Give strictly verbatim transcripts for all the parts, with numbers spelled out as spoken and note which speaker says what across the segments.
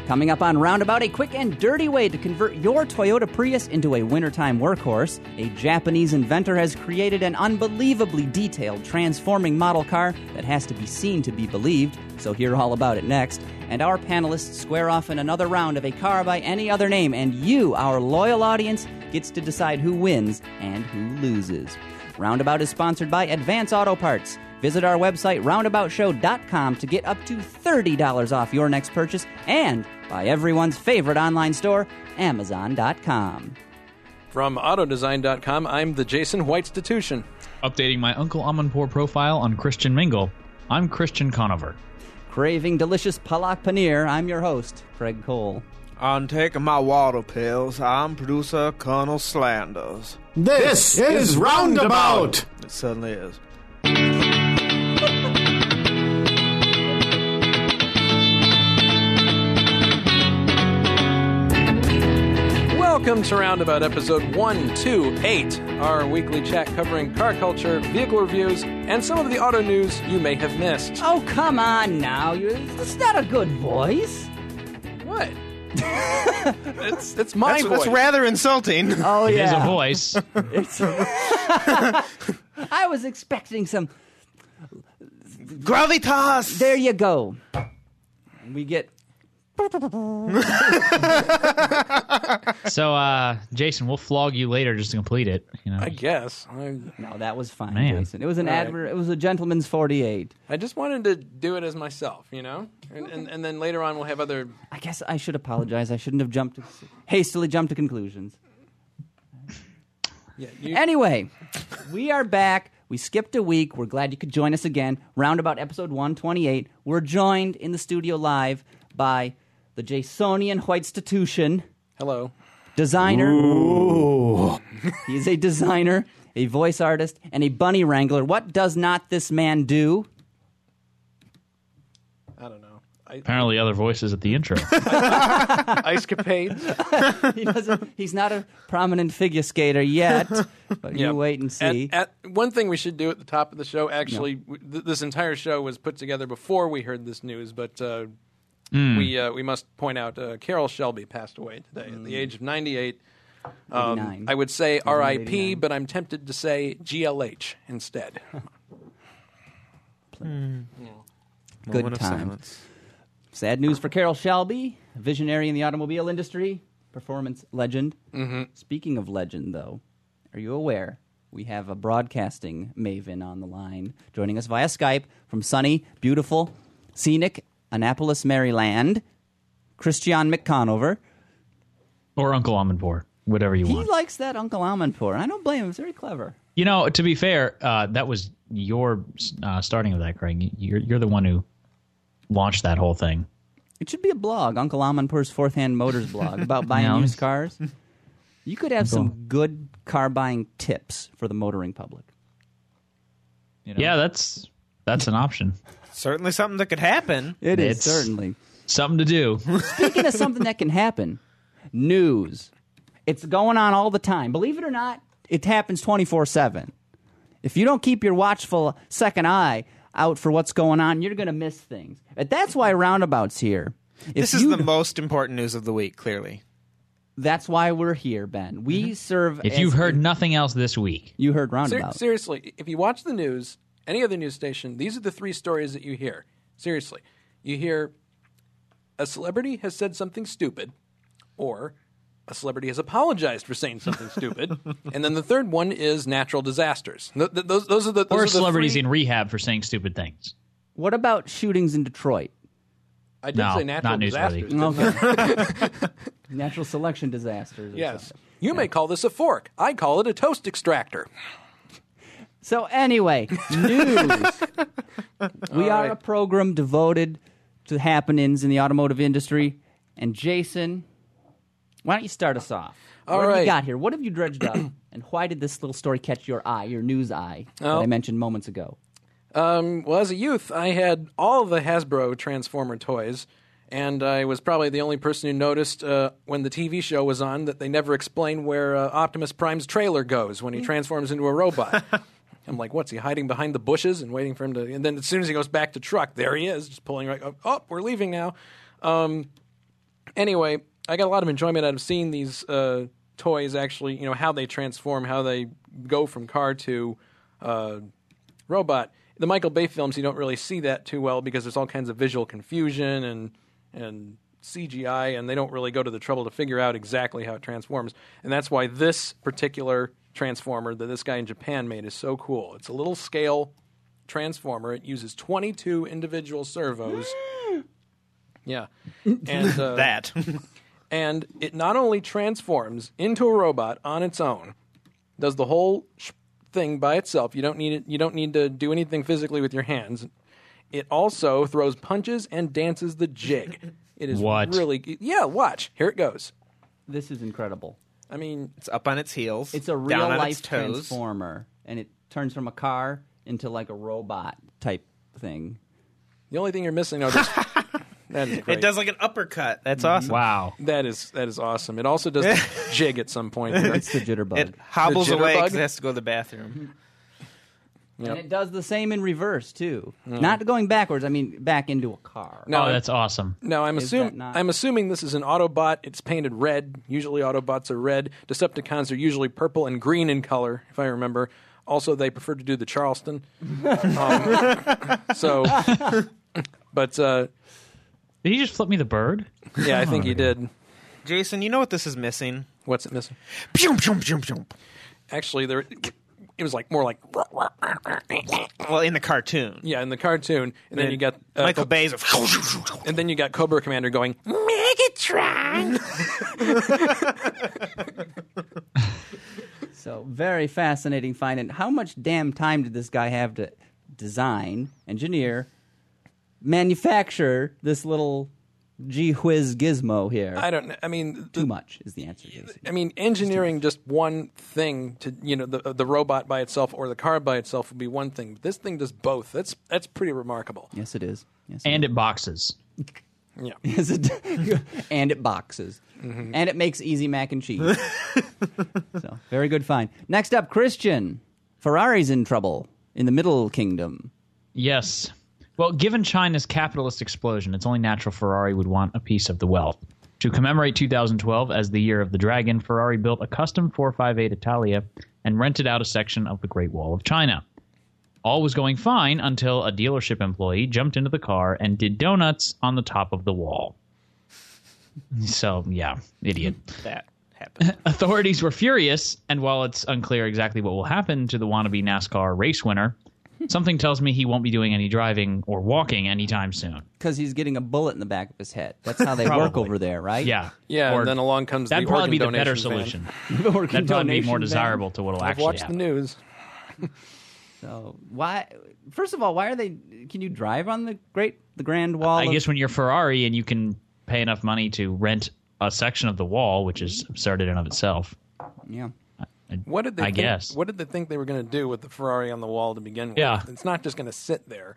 Speaker 1: Coming up on Roundabout, a quick and dirty way to convert your Toyota Prius into a wintertime workhorse. A Japanese inventor has created an unbelievably detailed transforming model car that has to be seen to be believed, so hear all about it next. And our panelists square off in another round of a car by any other name, and you, our loyal audience, gets to decide who wins and who loses. Roundabout is sponsored by Advance Auto Parts. Visit our website, roundabout show dot com, to get up to thirty dollars off your next purchase, and by everyone's favorite online store, amazon dot com.
Speaker 2: From autodesign dot com, I'm the Jason Whitestitution.
Speaker 3: Updating my Uncle Amanpour profile on Christian Mingle, I'm Christian Conover.
Speaker 1: Craving delicious palak paneer, I'm your host, Craig Cole.
Speaker 4: On taking my water pills, I'm producer Colonel Slanders.
Speaker 5: This is Roundabout!
Speaker 4: It certainly is.
Speaker 2: Welcome to Roundabout episode one twenty-eight, our weekly chat covering car culture, vehicle reviews, and some of the auto news you may have missed.
Speaker 1: Oh, come on now. You're, that's not a good voice.
Speaker 2: What? it's it's my
Speaker 4: That's,
Speaker 2: voice.
Speaker 4: that's rather insulting.
Speaker 1: Oh,
Speaker 3: It is
Speaker 1: yeah.
Speaker 3: a voice.
Speaker 1: It's I was expecting some...
Speaker 4: Gravitas!
Speaker 1: There you go. We get...
Speaker 3: So, uh, Jason, we'll flog you later just to complete it. You know,
Speaker 2: I guess. I,
Speaker 1: No, that was fine,
Speaker 3: Man.
Speaker 1: Jason. It was an
Speaker 2: All right.
Speaker 1: adver- It was a gentleman's forty-eight.
Speaker 2: I just wanted to do it as myself, you know? And, and, and then later on we'll have other...
Speaker 1: I guess I should apologize. I shouldn't have jumped to, hastily jumped to conclusions.
Speaker 2: Yeah, you,
Speaker 1: Anyway, we are back. We skipped a week. We're glad you could join us again. Roundabout episode one twenty-eight. We're joined in the studio live by the Jasonian Whitestitution,
Speaker 2: hello.
Speaker 1: designer. He is a designer, a voice artist, and a bunny wrangler. What does not this man do?
Speaker 2: I don't know. I,
Speaker 3: apparently other voices at the intro.
Speaker 2: Ice capades.
Speaker 1: He doesn't. He's not a prominent figure skater yet, but
Speaker 2: Yeah.
Speaker 1: you wait and see.
Speaker 2: At, at, one thing we should do at the top of the show, actually, w- th- this entire show was put together before we heard this news, but uh, we uh, we must point out uh, Carol Shelby passed away today at the age of ninety-eight. Um,
Speaker 1: eighty-nine.
Speaker 2: I would say R I P,
Speaker 1: eighty-nine.
Speaker 2: but I'm tempted to say G L H instead.
Speaker 4: Moment
Speaker 1: Good
Speaker 4: of
Speaker 1: times.
Speaker 4: silence.
Speaker 1: Sad news for Carol Shelby, a visionary in the automobile industry, performance legend.
Speaker 2: Mm-hmm.
Speaker 1: Speaking of legend, though, are you aware we have a broadcasting maven on the line joining us via Skype from sunny, beautiful, scenic Annapolis, Maryland, Christian McConover.
Speaker 3: Or Uncle Amanpour, whatever you
Speaker 1: He
Speaker 3: want.
Speaker 1: likes that Uncle Amanpour, and I don't blame him. It's very clever.
Speaker 3: You know, to be fair, uh, that was your uh, starting of that, Craig. You're, you're the one who launched that whole thing.
Speaker 1: It should be a blog, Uncle Amanpour's Fourth Hand Motors blog, about buying
Speaker 3: No.
Speaker 1: used cars. You could have some
Speaker 3: Uncle-
Speaker 1: good car buying tips for the motoring public. You know?
Speaker 3: Yeah, that's that's an option.
Speaker 4: Certainly something that could happen.
Speaker 1: It is,
Speaker 3: It's-
Speaker 1: certainly.
Speaker 3: Something to do.
Speaker 1: Speaking of something that can happen, news. It's going on all the time. Believe it or not, it happens twenty-four seven. If you don't keep your watchful second eye out for what's going on, you're going to miss things. And that's why Roundabout's here. If
Speaker 4: This is
Speaker 1: you-
Speaker 4: the most important news of the week, clearly.
Speaker 1: That's why we're here, Ben. We serve
Speaker 3: If
Speaker 1: as
Speaker 3: you've heard
Speaker 1: a-
Speaker 3: nothing else this week,
Speaker 1: You heard
Speaker 2: Ser-
Speaker 1: Roundabout.
Speaker 2: seriously, if you watch the news, any other news station, these are the three stories that you hear. Seriously. You hear a celebrity has said something stupid, or a celebrity has apologized for saying something stupid, and then the third one is natural disasters. Th- th- those, those are the those
Speaker 3: or
Speaker 2: are the
Speaker 3: celebrities
Speaker 2: three-
Speaker 3: in rehab for saying stupid things.
Speaker 1: What about shootings in Detroit?
Speaker 2: I did
Speaker 3: No,
Speaker 2: say natural
Speaker 3: not newsworthy.
Speaker 2: disasters.
Speaker 1: Okay. Natural selection disasters. or
Speaker 2: Yes.
Speaker 1: something.
Speaker 2: You may call this a fork. I call it a toast extractor.
Speaker 1: So anyway, news. we
Speaker 2: All
Speaker 1: are
Speaker 2: right.
Speaker 1: a program devoted to happenings in the automotive industry. And Jason, why don't you start us off?
Speaker 2: All
Speaker 1: what have
Speaker 2: right.
Speaker 1: you got here? What have you dredged up? And why did this little story catch your eye, your news eye, that
Speaker 2: Oh.
Speaker 1: I mentioned moments ago?
Speaker 2: Um, well, as a youth, I had all the Hasbro Transformer toys, and I was probably the only person who noticed uh, when the T V show was on that they never explain where uh, Optimus Prime's trailer goes when he transforms into a robot. I'm like, what's he hiding behind the bushes and waiting for him to? And then as soon as he goes back to truck, there he is, just pulling right. Oh, we're leaving now. Um, Anyway, I got a lot of enjoyment out of seeing these uh, toys actually, you know, how they transform, how they go from car to uh, robot. The Michael Bay films, you don't really see that too well because there's all kinds of visual confusion and and C G I, and they don't really go to the trouble to figure out exactly how it transforms. And that's why this particular transformer that this guy in Japan made is so cool. It's a little scale transformer. It uses twenty-two individual servos. Yeah. And uh,
Speaker 4: That.
Speaker 2: and it not only transforms into a robot on its own, does the whole sh- thing by itself. You don't need it. You don't need to do anything physically with your hands. It also throws punches and dances the jig. It is
Speaker 3: What?
Speaker 2: really yeah. Watch, here it goes.
Speaker 1: This is incredible.
Speaker 2: I mean,
Speaker 4: It's up on its heels.
Speaker 1: It's a
Speaker 4: down
Speaker 1: real
Speaker 4: on
Speaker 1: life
Speaker 4: its toes.
Speaker 1: transformer, and it turns from a car into like a robot type thing.
Speaker 2: the only thing you're missing are this. That is great.
Speaker 4: It does like an uppercut. That's awesome.
Speaker 3: Wow.
Speaker 2: That is that is awesome. It also does the jig at some point.
Speaker 1: It's the jitterbug.
Speaker 4: It hobbles
Speaker 2: The
Speaker 4: away
Speaker 2: jitterbug?
Speaker 4: because it has to go to the bathroom.
Speaker 1: And it does the same in reverse, too. Not going backwards, I mean back into a car.
Speaker 2: No,
Speaker 3: Oh, that's awesome.
Speaker 2: No, I'm
Speaker 1: Is
Speaker 2: assuming
Speaker 1: that not-
Speaker 2: I'm assuming this is an Autobot. It's painted red. Usually Autobots are red. Decepticons are usually purple and green in color, if I remember. Also, they prefer to do the Charleston. um, so, but uh,
Speaker 3: Did he just flip me the bird?
Speaker 2: yeah, I think he did.
Speaker 4: Jason, you know what this is missing?
Speaker 2: What's it missing?
Speaker 4: Pew, pew, pew, pew.
Speaker 2: Actually, there it was like more like
Speaker 4: Well, in the cartoon.
Speaker 2: yeah in the cartoon, and then you got uh,
Speaker 4: Michael
Speaker 2: Co-
Speaker 4: Bay's of
Speaker 2: and then you got Cobra Commander going Megatron.
Speaker 1: So, very fascinating find. And how much damn time did this guy have to design, engineer, manufacture this little gee whiz gizmo here?
Speaker 2: I don't know. I mean,
Speaker 1: Too
Speaker 2: the,
Speaker 1: much is the answer, Jason.
Speaker 2: I mean, engineering just one thing to you know the the robot by itself or the car by itself would be one thing. But this thing does both. That's that's pretty remarkable.
Speaker 1: Yes, it is. Yes, it
Speaker 3: And it boxes.
Speaker 2: Yeah.
Speaker 1: is. Yes, it and it boxes.
Speaker 2: Mm-hmm.
Speaker 1: And it makes easy mac and cheese. So, very good find. Next up, Christian. Ferrari's in trouble in the Middle Kingdom.
Speaker 3: Yes. Well, given China's capitalist explosion, it's only natural Ferrari would want a piece of the wealth. To commemorate two thousand twelve as the year of the dragon, Ferrari built a custom four fifty-eight Italia and rented out a section of the Great Wall of China. All was going fine until a dealership employee jumped into the car and did donuts on the top of the wall. So, yeah, idiot.
Speaker 4: that happened.
Speaker 3: Authorities were furious, and while it's unclear exactly what will happen to the wannabe NASCAR race winner, something tells me he won't be doing any driving or walking anytime soon.
Speaker 1: Because he's getting a bullet in the back of his head. That's how they work
Speaker 3: Probably.
Speaker 1: over there, right?
Speaker 3: Yeah.
Speaker 2: Yeah,
Speaker 3: Or
Speaker 2: and then along comes
Speaker 3: that'd
Speaker 2: the
Speaker 3: probably
Speaker 2: organ
Speaker 3: be the better
Speaker 2: donation van.
Speaker 3: solution.
Speaker 1: Organ
Speaker 3: That'd probably be
Speaker 1: donation
Speaker 3: more
Speaker 1: van.
Speaker 3: desirable to what'll
Speaker 2: I've
Speaker 3: actually
Speaker 2: watched
Speaker 3: happen.
Speaker 2: the news.
Speaker 1: So why? First of all, why are they? Can you drive on the Great, the Grand Wall?
Speaker 3: I
Speaker 1: of-
Speaker 3: guess when you're Ferrari and you can pay enough money to rent a section of the wall, which is absurd in and of itself.
Speaker 1: Yeah.
Speaker 2: What did they?
Speaker 3: I
Speaker 2: think,
Speaker 3: guess.
Speaker 2: What did they think they were going to do with the Ferrari on the wall to begin with?
Speaker 3: Yeah.
Speaker 2: It's not just going to sit there.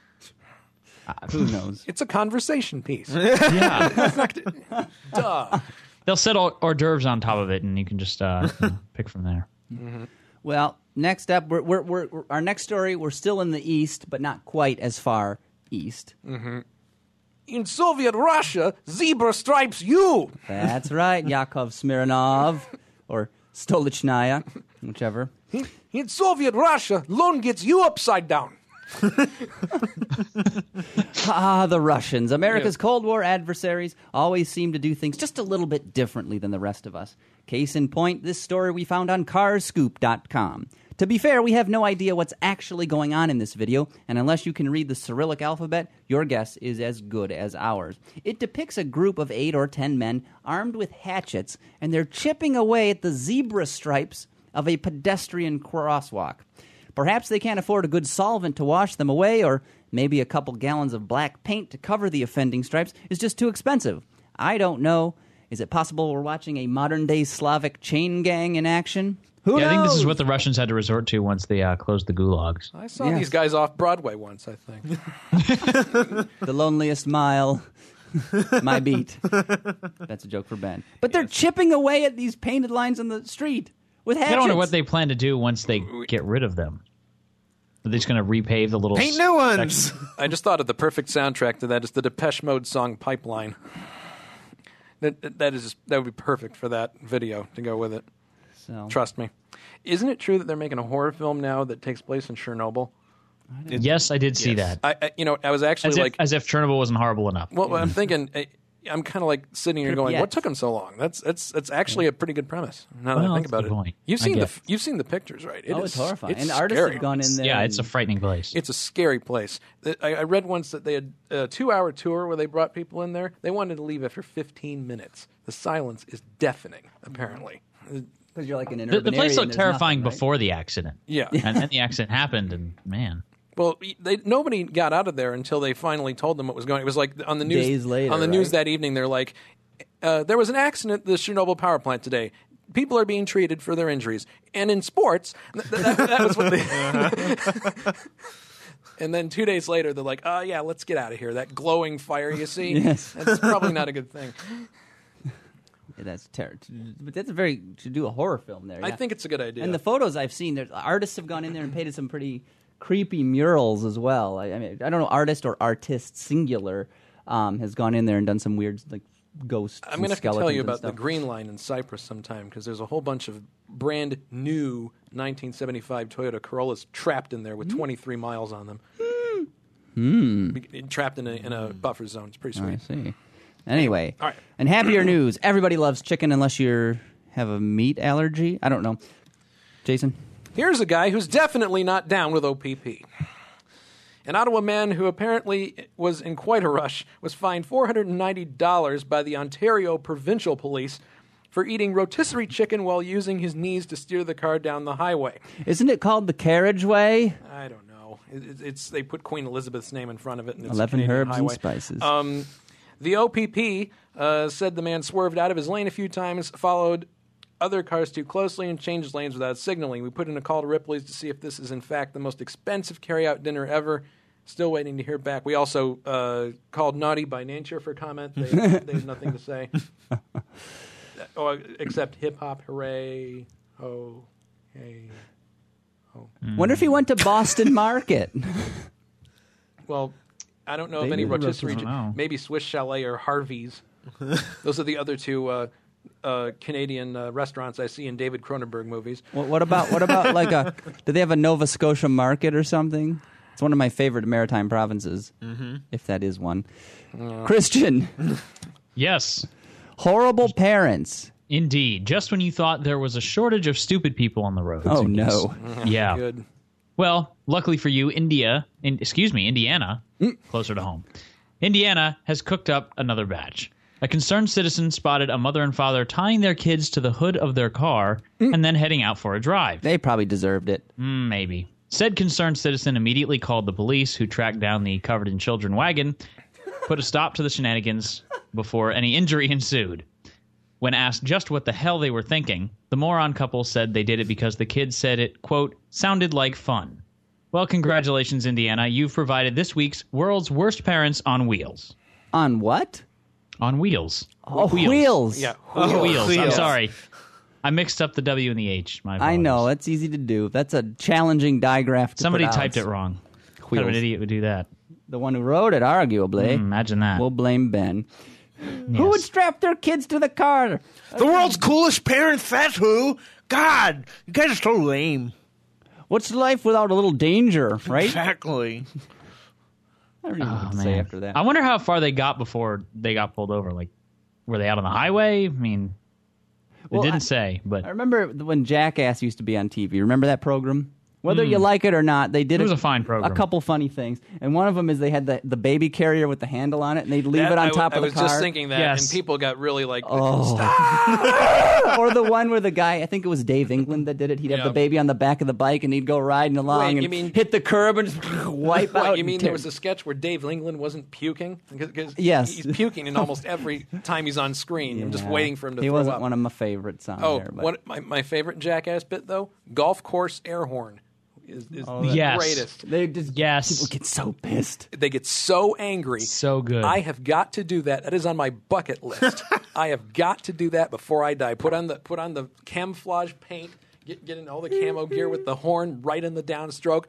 Speaker 1: Uh, who knows?
Speaker 2: It's a conversation piece.
Speaker 3: Yeah.
Speaker 2: Duh.
Speaker 3: They'll set hors hors d'oeuvres on top of it, and you can just uh, you know, pick from there.
Speaker 1: Well, next up, we're, we're, we're, we're our next story. We're still in the east, but not quite as far east.
Speaker 2: In Soviet Russia, zebra stripes you.
Speaker 1: That's right, Yakov Smirnov or Stolichnaya, whichever.
Speaker 2: In Soviet Russia, loan gets you upside down.
Speaker 1: Ah, the Russians, America's
Speaker 2: Yeah.
Speaker 1: Cold War adversaries, always seem to do things just a little bit differently than the rest of us. Case in point, this story we found on cars scoop dot com. To be fair, we have no idea what's actually going on in this video, and unless you can read the Cyrillic alphabet, your guess is as good as ours. It depicts a group of eight or ten men armed with hatchets, and they're chipping away at the zebra stripes of a pedestrian crosswalk. Perhaps they can't afford a good solvent to wash them away, or maybe a couple gallons of black paint to cover the offending stripes is just too expensive. I don't know. Is it possible we're watching a modern-day Slavic chain gang in action? Who
Speaker 3: Yeah, I think this is
Speaker 1: knows?
Speaker 3: what the Russians had to resort to once they uh, closed the gulags.
Speaker 2: I saw
Speaker 1: Yes.
Speaker 2: these guys off Broadway once, I think.
Speaker 1: The loneliest mile, my beat. That's a joke for Ben. But they're chipping away at these painted lines on the street with hatchets.
Speaker 3: I don't know what they plan to do once they get rid of them. Are they just going to repave the little
Speaker 4: Paint new ones.
Speaker 3: section?
Speaker 2: I just thought of the perfect soundtrack to that is the Depeche Mode song Pipeline. That that is just, that would be perfect for that video to go with it.
Speaker 1: So
Speaker 2: Trust me. Isn't it true that they're making a horror film now that takes place in Chernobyl?
Speaker 3: Yes, I did see
Speaker 4: Yes.
Speaker 3: that.
Speaker 2: I, I you know I was actually
Speaker 3: As
Speaker 2: like,
Speaker 3: if, as if Chernobyl wasn't horrible enough.
Speaker 2: well, I'm thinking. I, I'm kind of like sitting here going,
Speaker 1: Pripyat.
Speaker 2: "What took them so long?" That's that's that's actually a pretty good premise. Now that
Speaker 3: Well,
Speaker 2: I think
Speaker 3: that's a
Speaker 2: about
Speaker 3: good
Speaker 2: it,
Speaker 3: point.
Speaker 2: you've
Speaker 3: I
Speaker 2: seen the
Speaker 3: guess.
Speaker 2: you've seen the pictures, right? It
Speaker 1: oh,
Speaker 2: is-
Speaker 1: it's horrifying.
Speaker 2: It's
Speaker 1: and artists
Speaker 2: scary.
Speaker 1: have gone in there.
Speaker 3: Yeah,
Speaker 1: and-
Speaker 3: it's a frightening place.
Speaker 2: It's a scary place. I, I read once that they had a two-hour tour where they brought people in there. They wanted to leave after fifteen minutes. The silence is deafening, apparently.
Speaker 1: because you're like in an
Speaker 3: the,
Speaker 1: urban
Speaker 3: the place
Speaker 1: area
Speaker 3: looked
Speaker 1: and there's
Speaker 3: terrifying
Speaker 1: nothing, right?
Speaker 3: before the accident.
Speaker 2: Yeah.
Speaker 3: And then the accident happened, and man.
Speaker 2: Well, they, nobody got out of there until they finally told them what was going. It was like on the news
Speaker 1: Days later,
Speaker 2: on the news
Speaker 1: right?
Speaker 2: that evening. They're like, uh, "There was an accident at the Chernobyl power plant today. People are being treated for their injuries." And in sports, th- that, that was what they. And then two days later, they're like, "Oh yeah, let's get out of here." That glowing fire you see,
Speaker 1: Yes.
Speaker 2: that's probably not a good thing.
Speaker 1: Yeah, that's terrible. But that's a very to do a horror film there.
Speaker 2: I
Speaker 1: yeah.
Speaker 2: think it's a good idea.
Speaker 1: And the photos I've seen, there's, artists have gone in there and painted some pretty creepy murals as well. I, I mean, I don't know, artist or artist singular um, has gone in there and done some weird like ghosts.
Speaker 2: I'm going to
Speaker 1: and
Speaker 2: have to tell
Speaker 1: skeletons
Speaker 2: you
Speaker 1: and
Speaker 2: about the
Speaker 1: stuff.
Speaker 2: Green Line in Cyprus sometime because there's a whole bunch of brand new nineteen seventy-five Toyota Corollas trapped in there with twenty-three miles on them. Be- Trapped in a, in a buffer zone. It's pretty
Speaker 1: I
Speaker 2: sweet.
Speaker 1: see. Anyway,
Speaker 2: All right.
Speaker 1: and happier news. Everybody loves chicken unless you have a meat allergy. I don't know. Jason?
Speaker 2: Here's a guy who's definitely not down with O P P. An Ottawa man who apparently was in quite a rush was fined four hundred ninety dollars by the Ontario Provincial Police for eating rotisserie chicken while using his knees to steer the car down the highway.
Speaker 1: Isn't it called the carriageway?
Speaker 2: I don't know. It, it- it's they put Queen Elizabeth's name in front of it. And it's a
Speaker 1: Eleven
Speaker 2: Canadian
Speaker 1: herbs and
Speaker 2: highway.
Speaker 1: spices.
Speaker 2: Um, the O P P uh, said the man swerved out of his lane a few times, followed other cars too closely, and changed lanes without signaling. We put in a call to Ripley's to see if this is in fact the most expensive carry-out dinner ever. Still waiting to hear back. We also uh, called Naughty by Nature for comment. They, they have nothing to say. Oh, except hip-hop, hooray, ho, hey.
Speaker 1: Wonder if he went to Boston Market.
Speaker 2: Well, I don't know of
Speaker 1: They
Speaker 2: any
Speaker 1: do the
Speaker 2: rotisserie.
Speaker 3: rotisserie. I don't know.
Speaker 2: Maybe Swiss Chalet or Harvey's. Those are the other two uh, uh, Canadian uh, restaurants I see in David Cronenberg movies.
Speaker 1: what, what about what about like a? Do they have a Nova Scotia Market or something? It's one of my favorite maritime provinces, mm-hmm. if that is one. Christian,
Speaker 3: Yes,
Speaker 1: horrible parents.
Speaker 3: indeed. Just when you thought there was a shortage of stupid people on the roads.
Speaker 1: Oh
Speaker 3: I guess.
Speaker 1: no!
Speaker 3: Yeah.
Speaker 2: Good.
Speaker 3: Well, luckily for you, India, in, excuse me, Indiana, closer to home. Indiana has cooked up another batch. A concerned citizen spotted a mother and father tying their kids to the hood of their car and then heading out for a drive.
Speaker 1: They probably deserved it.
Speaker 3: Mm, maybe. Said concerned citizen immediately called the police, who tracked down the covered-in-children wagon, put a stop to the shenanigans before any injury ensued. When asked just what the hell they were thinking, the moron couple said they did it because the kids said it, quote, sounded like fun. Well, congratulations, Indiana. You've provided this week's World's Worst Parents on Wheels.
Speaker 1: On what?
Speaker 3: On wheels.
Speaker 1: Oh, wheels.
Speaker 2: Yeah.
Speaker 3: Oh, wheels. I'm
Speaker 4: wheels.
Speaker 3: sorry. I mixed up the W and the H. My
Speaker 1: I know.
Speaker 3: apologies.
Speaker 1: That's easy to do. That's a challenging digraph to
Speaker 3: Somebody
Speaker 1: put out.
Speaker 3: typed it wrong. What kind of an
Speaker 1: Wheels.
Speaker 3: idiot would do that?
Speaker 1: The one who wrote it, arguably.
Speaker 3: Mm, imagine that.
Speaker 1: We'll blame Ben.
Speaker 3: Yes.
Speaker 1: Who would strap their kids to the car?
Speaker 4: The world's coolest parents, that's who. God, you guys are so lame.
Speaker 1: What's life without a little danger, right?
Speaker 4: Exactly.
Speaker 1: I don't even know
Speaker 3: Oh,
Speaker 1: what to
Speaker 3: man.
Speaker 1: say after that.
Speaker 3: I wonder how far they got before they got pulled over. Like, were they out on the highway? I mean, it
Speaker 1: Well,
Speaker 3: didn't
Speaker 1: I-
Speaker 3: say, but
Speaker 1: I remember when Jackass used to be on T V. Remember that program? Whether you like it or not, they did
Speaker 3: It was a fine program.
Speaker 1: A couple funny things, and one of them is they had the, the baby carrier with the handle on it, and they'd leave
Speaker 2: That-
Speaker 1: it on
Speaker 2: I,
Speaker 1: top
Speaker 2: I
Speaker 1: of the
Speaker 2: was
Speaker 1: car.
Speaker 2: just thinking that,
Speaker 3: Yes.
Speaker 2: and people got really like,
Speaker 1: Oh. Or the one where the guy, I think it was Dave England that did it. He'd have
Speaker 2: Yeah.
Speaker 1: the baby on the back of the bike, and he'd go riding along
Speaker 2: Wait,
Speaker 1: and
Speaker 2: you mean-
Speaker 1: hit the curb and just wipe
Speaker 2: What,
Speaker 1: out.
Speaker 2: you
Speaker 1: and
Speaker 2: mean
Speaker 1: tear-
Speaker 2: there was a sketch where Dave England wasn't puking? Because
Speaker 1: Yes.
Speaker 2: he's puking in almost every time he's on screen. I'm just
Speaker 1: Yeah.
Speaker 2: waiting for him to
Speaker 1: He
Speaker 2: throw
Speaker 1: wasn't
Speaker 2: up.
Speaker 1: one of my favorites on
Speaker 2: oh,
Speaker 1: there. But
Speaker 2: what my, my favorite Jackass bit, though? Golf course air horn is, is the
Speaker 3: Yes.
Speaker 2: greatest.
Speaker 1: they just
Speaker 3: Yes.
Speaker 1: people get so pissed.
Speaker 2: They get so angry.
Speaker 3: so good.
Speaker 2: I have got to do that. That is on my bucket list. I have got to do that before I die. Put on the put on the camouflage paint. Get get in all the camo gear with the horn right in the downstroke,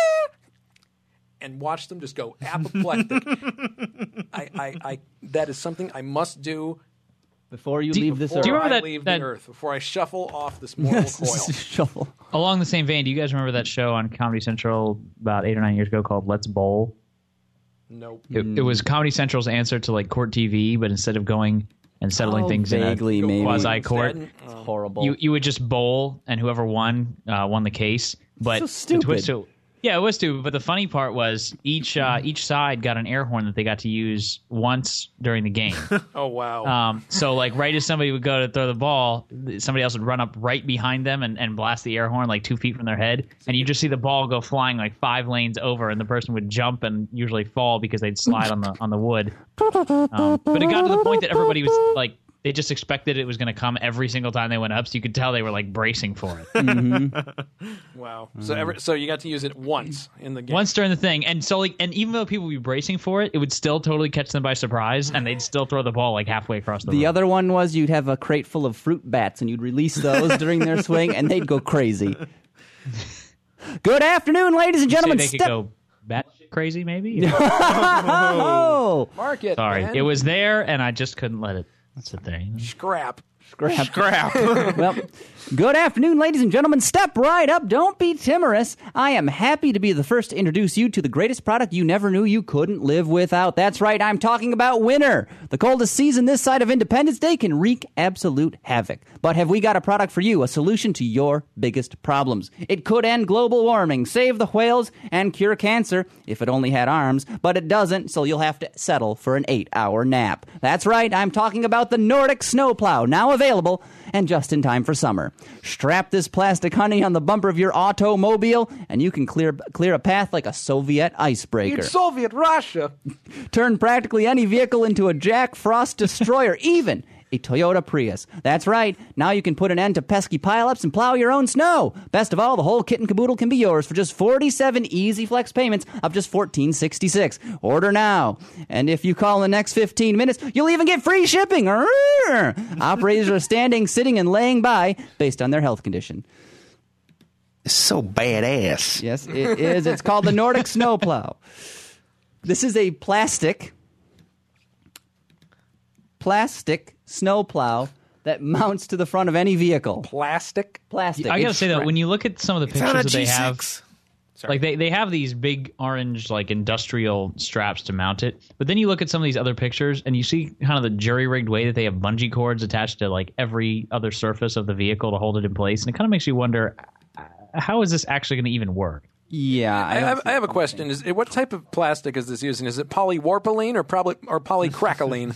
Speaker 2: and watch them just go apoplectic. I, I, I that is something I must do
Speaker 1: Before you
Speaker 3: Do-
Speaker 1: leave this
Speaker 2: Before
Speaker 1: earth.
Speaker 3: Do you remember
Speaker 2: I
Speaker 3: that-
Speaker 2: leave
Speaker 3: that-
Speaker 2: the earth, before I shuffle off this mortal coil.
Speaker 1: Shuffle.
Speaker 3: Along the same vein, do you guys remember that show on Comedy Central about eight or nine years ago called Let's Bowl?
Speaker 2: Nope.
Speaker 3: It, it was Comedy Central's answer to like court T V, but instead of going and settling
Speaker 1: Oh,
Speaker 3: things
Speaker 1: vaguely,
Speaker 3: in a
Speaker 1: maybe.
Speaker 3: quasi court,
Speaker 2: Instead,
Speaker 1: It's
Speaker 2: oh.
Speaker 1: horrible.
Speaker 3: you you would just bowl, and whoever won uh, won the case. But
Speaker 1: So
Speaker 3: the
Speaker 1: stupid.
Speaker 3: twist to, yeah, it was stupid. But the funny part was each uh, each side got an air horn that they got to use once during the game.
Speaker 2: Oh, wow.
Speaker 3: Um, so like right as somebody would go to throw the ball, somebody else would run up right behind them and, and blast the air horn like two feet from their head, and you just see the ball go flying like five lanes over, and the person would jump and usually fall because they'd slide on the on the wood. Um, but it got to the point that everybody was like, they just expected it was going to come every single time they went up, so you could tell they were like bracing for it.
Speaker 2: Wow. So every, so you got to use it once in the game.
Speaker 3: Once during the thing, and so like, and even though people would be bracing for it, it would still totally catch them by surprise, and they'd still throw the ball like halfway across the
Speaker 1: The
Speaker 3: room.
Speaker 1: other one was you'd have a crate full of fruit bats and you'd release those during their swing and they'd go crazy. Good afternoon, ladies and
Speaker 3: Say
Speaker 1: gentlemen.
Speaker 3: they could
Speaker 1: Step-
Speaker 3: go bat crazy, maybe.
Speaker 1: oh,
Speaker 2: Mark it.
Speaker 3: Sorry,
Speaker 2: man.
Speaker 3: it was there, and I just couldn't let it sit there. you know?
Speaker 2: Scrap.
Speaker 1: scrap.
Speaker 4: Crap.
Speaker 1: Well, good afternoon, ladies and gentlemen. Step right up. Don't be timorous. I am happy to be the first to introduce you to the greatest product you never knew you couldn't live without. That's right, I'm talking about winter. The coldest season this side of Independence Day can wreak absolute havoc. But have we got a product for you, a solution to your biggest problems? It could end global warming, save the whales, and cure cancer if it only had arms, but it doesn't, so you'll have to settle for an eight-hour nap. That's right, I'm talking about the Nordic Snowplow, now available and just in time for summer. Strap this plastic honey on the bumper of your automobile, and you can clear clear a path like a Soviet icebreaker.
Speaker 2: It's Soviet Russia.
Speaker 1: Turn practically any vehicle into a Jack Frost destroyer, even a Toyota Prius. That's right. Now you can put an end to pesky pileups and plow your own snow. Best of all, the whole kit and caboodle can be yours for just forty-seven easy flex payments of just fourteen sixty-six. Order now. And if you call in the next fifteen minutes, you'll even get free shipping. Arrgh! Operators are standing, sitting, and laying by based on their health condition.
Speaker 4: It's so badass.
Speaker 1: Yes, it is. It's called the Nordic Snowplow. This is a plastic, plastic snowplow that mounts to the front of any vehicle.
Speaker 2: Plastic.
Speaker 1: Plastic.
Speaker 3: I gotta
Speaker 1: It's
Speaker 3: say though,
Speaker 1: shred-
Speaker 3: when you look at some of the
Speaker 4: It's on a
Speaker 3: pictures that they
Speaker 4: G
Speaker 3: have,
Speaker 4: six. Sorry.
Speaker 3: like they, they have these big orange like industrial straps to mount it, but then you look at some of these other pictures and you see kind of the jury rigged way that they have bungee cords attached to like every other surface of the vehicle to hold it in place, and it kind of makes you wonder, uh, how is this actually going to even work?
Speaker 1: Yeah,
Speaker 2: I,
Speaker 1: don't
Speaker 2: have,
Speaker 1: think
Speaker 2: I have a
Speaker 1: so.
Speaker 2: question. Is what type of plastic is this using? Is it polywarpaline or probably or polycrackoline?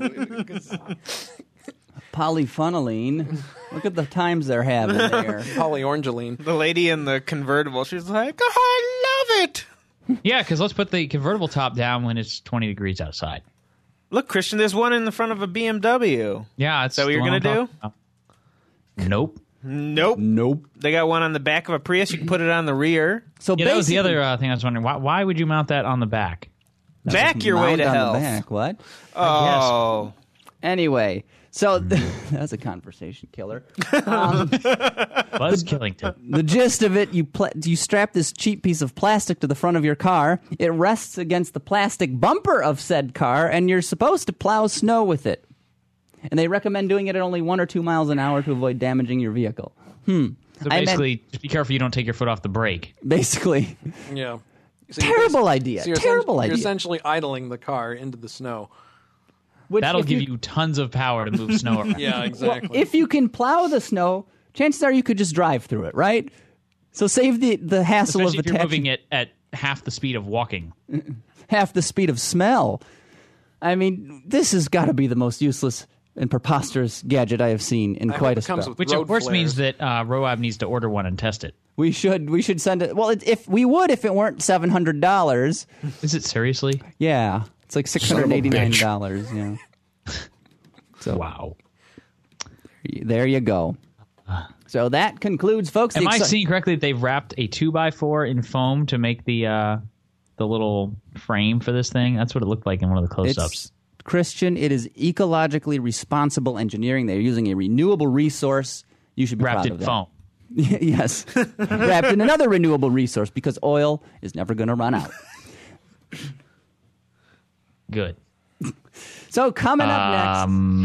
Speaker 1: Polyfunneling. Look at the times they're having there.
Speaker 2: Polyorangeline.
Speaker 4: The lady in the convertible, she's like, oh, I love it.
Speaker 3: Yeah, because let's put the convertible top down when it's twenty degrees outside.
Speaker 4: Look, Christian, there's one in the front of a B M W.
Speaker 3: Yeah, it's
Speaker 4: that what
Speaker 3: the
Speaker 4: you're
Speaker 3: one
Speaker 4: gonna
Speaker 3: I'm talking about. Nope.
Speaker 4: Nope.
Speaker 1: Nope.
Speaker 4: They got one on the back of a Prius. You can put it on the rear.
Speaker 1: So
Speaker 3: Yeah, that was the
Speaker 1: basically-
Speaker 3: other uh, thing I was wondering. Why, why would you mount that on the back?
Speaker 4: Back your way
Speaker 1: Mount
Speaker 4: to
Speaker 1: on
Speaker 4: hell.
Speaker 1: the back. What?
Speaker 4: Oh.
Speaker 1: Anyway, so that's a conversation killer. Um,
Speaker 3: Buzz Killington.
Speaker 1: The gist of it, you pla- you strap this cheap piece of plastic to the front of your car. It rests against the plastic bumper of said car, and you're supposed to plow snow with it. And they recommend doing it at only one or two miles an hour to avoid damaging your vehicle. Hmm.
Speaker 3: So
Speaker 1: I meant-
Speaker 3: basically, just be careful you don't take your foot off the brake.
Speaker 1: Basically,
Speaker 2: Yeah. So you're
Speaker 1: terrible
Speaker 2: basi-
Speaker 1: idea.
Speaker 2: so you're
Speaker 1: Terrible
Speaker 2: essen-
Speaker 1: idea.
Speaker 2: You're essentially idling the car into the snow.
Speaker 1: Which
Speaker 3: That'll
Speaker 1: if
Speaker 3: give you tons of power to move snow around.
Speaker 2: Yeah,
Speaker 1: Well,
Speaker 2: exactly.
Speaker 1: if you can plow the snow, chances are you could just drive through it, right? So save the, the hassle
Speaker 3: Especially
Speaker 1: of
Speaker 3: if you're
Speaker 1: attaching
Speaker 3: moving it at half the speed of walking.
Speaker 1: half the speed of smell. I mean, this has got to be the most useless and preposterous gadget I have seen in
Speaker 2: I
Speaker 1: quite
Speaker 2: hope
Speaker 1: a
Speaker 2: it comes
Speaker 1: spell.
Speaker 2: with
Speaker 3: Which,
Speaker 2: road
Speaker 3: of course,
Speaker 2: flares.
Speaker 3: means that uh, Roab needs to order one and test it.
Speaker 1: We should we should send it. Well, it, if we would, if it weren't seven hundred dollars.
Speaker 3: Is it seriously?
Speaker 1: Yeah, it's like six hundred eighty nine dollars. Yeah. So
Speaker 3: Wow.
Speaker 1: there you go. So that concludes, folks.
Speaker 3: Am
Speaker 1: the
Speaker 3: I
Speaker 1: exci-
Speaker 3: seeing correctly that they've wrapped a two by four in foam to make the uh, the little frame for this thing? That's what it looked like in one of the close-ups.
Speaker 1: It's Christian. It is ecologically responsible engineering. They're using a renewable resource. You should be
Speaker 3: Wrapped
Speaker 1: proud
Speaker 3: in
Speaker 1: of that.
Speaker 3: foam.
Speaker 1: Yes, wrapped in another renewable resource because oil is never going to run out.
Speaker 3: Good.
Speaker 1: So coming up next.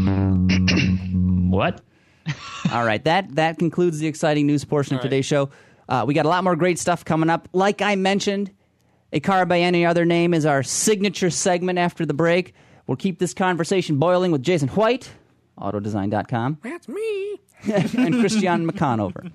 Speaker 3: Um, what?
Speaker 1: All right, that that concludes the exciting news portion of
Speaker 2: right.
Speaker 1: today's show. Uh, we got a lot more great stuff coming up. Like I mentioned, A Car by Any Other Name is our signature segment after the break. We'll keep this conversation boiling with Jason White, auto design dot com.
Speaker 2: That's me.
Speaker 1: And Christian McConover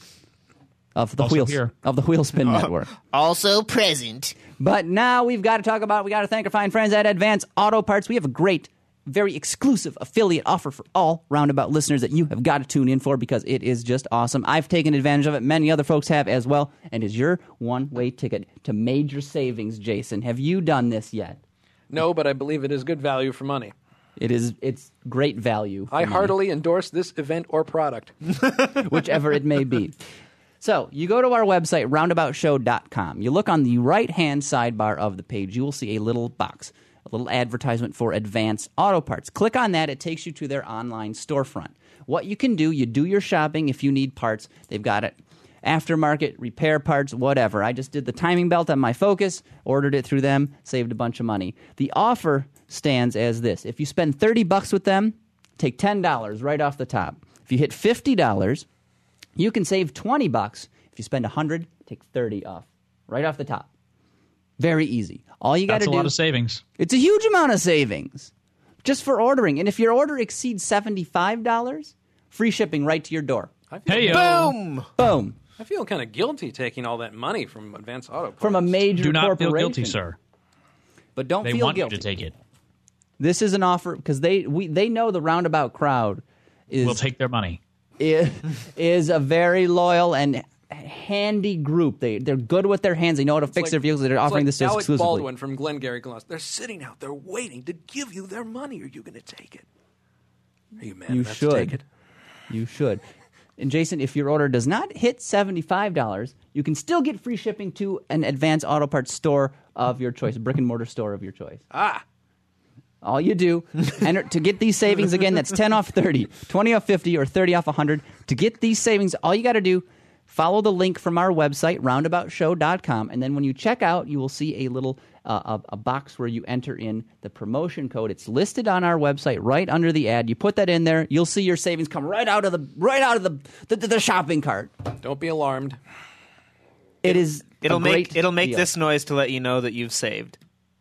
Speaker 1: of the
Speaker 3: Also
Speaker 1: Wheels
Speaker 3: here.
Speaker 1: of the Wheelspin Network.
Speaker 4: Also present.
Speaker 1: But now we've got to talk about, we got to thank our fine friends at Advance Auto Parts. We have a great, very exclusive affiliate offer for all Roundabout listeners that you have got to tune in for because it is just awesome. I've taken advantage of it. Many other folks have as well. And is your one-way ticket to major savings, Jason. Have you done this yet?
Speaker 2: No, but I believe it is good value for money.
Speaker 1: It is. It's great value. for
Speaker 2: I
Speaker 1: money,
Speaker 2: heartily endorse this event or product.
Speaker 1: whichever it may be. So you go to our website, roundabout show dot com. You look on the right-hand sidebar of the page. You will see a little box, a little advertisement for Advance Auto Parts. Click on that. It takes you to their online storefront. What you can do, you do your shopping if you need parts. They've got it. Aftermarket, repair parts, whatever. I just did the timing belt on my Focus, ordered it through them, saved a bunch of money. The offer stands as this. If you spend thirty bucks with them, take ten dollars right off the top. If you hit fifty dollars, you can save twenty bucks. If you spend one hundred, take thirty off right off the top. Very easy. All you got to
Speaker 3: That's
Speaker 1: do
Speaker 3: a lot of savings.
Speaker 1: It's a huge amount of savings just for ordering. And if your order exceeds seventy-five dollars, free shipping right to your door.
Speaker 2: I feel,
Speaker 3: Hey, yo.
Speaker 4: Boom.
Speaker 1: Boom.
Speaker 2: I feel kind of guilty taking all that money from Advance Auto Parts.
Speaker 1: From a major
Speaker 3: Do not
Speaker 1: corporation.
Speaker 3: feel guilty, sir.
Speaker 1: But don't
Speaker 3: They
Speaker 1: feel
Speaker 3: want
Speaker 1: guilty.
Speaker 3: you to take it.
Speaker 1: This is an offer because they we they know the Roundabout crowd is
Speaker 3: We'll take their money.
Speaker 1: is, is a very loyal and handy group. They they're good with their hands. They know how to fix
Speaker 2: like-
Speaker 1: their vehicles. They're
Speaker 2: It's
Speaker 1: offering
Speaker 2: like
Speaker 1: this to us
Speaker 2: Alec
Speaker 1: exclusively.
Speaker 2: Baldwin from Glengarry Glass. They're sitting out there waiting to give you their money. Are you going to take it? Are you man
Speaker 1: You
Speaker 2: enough
Speaker 1: should.
Speaker 2: to take it?
Speaker 1: You should. And Jason, if your order does not hit seventy-five dollars, you can still get free shipping to an Advance Auto Parts store of your choice, a brick and mortar store of your choice.
Speaker 2: Ah,
Speaker 1: All you do, enter to get these savings again, that's ten off thirty, twenty off fifty, or thirty off one hundred. To get these savings, all you got to do, follow the link from our website, roundabout show dot com, and then when you check out, you will see a little uh, a, a box where you enter in the promotion code. It's listed on our website right under the ad. You put that in there, you'll see your savings come right out of the right out of the the, the shopping cart.
Speaker 2: don't be alarmed.
Speaker 1: It is
Speaker 4: It'll
Speaker 1: a
Speaker 4: make
Speaker 1: great
Speaker 4: it'll make
Speaker 1: deal.
Speaker 4: this noise to let you know that you've saved.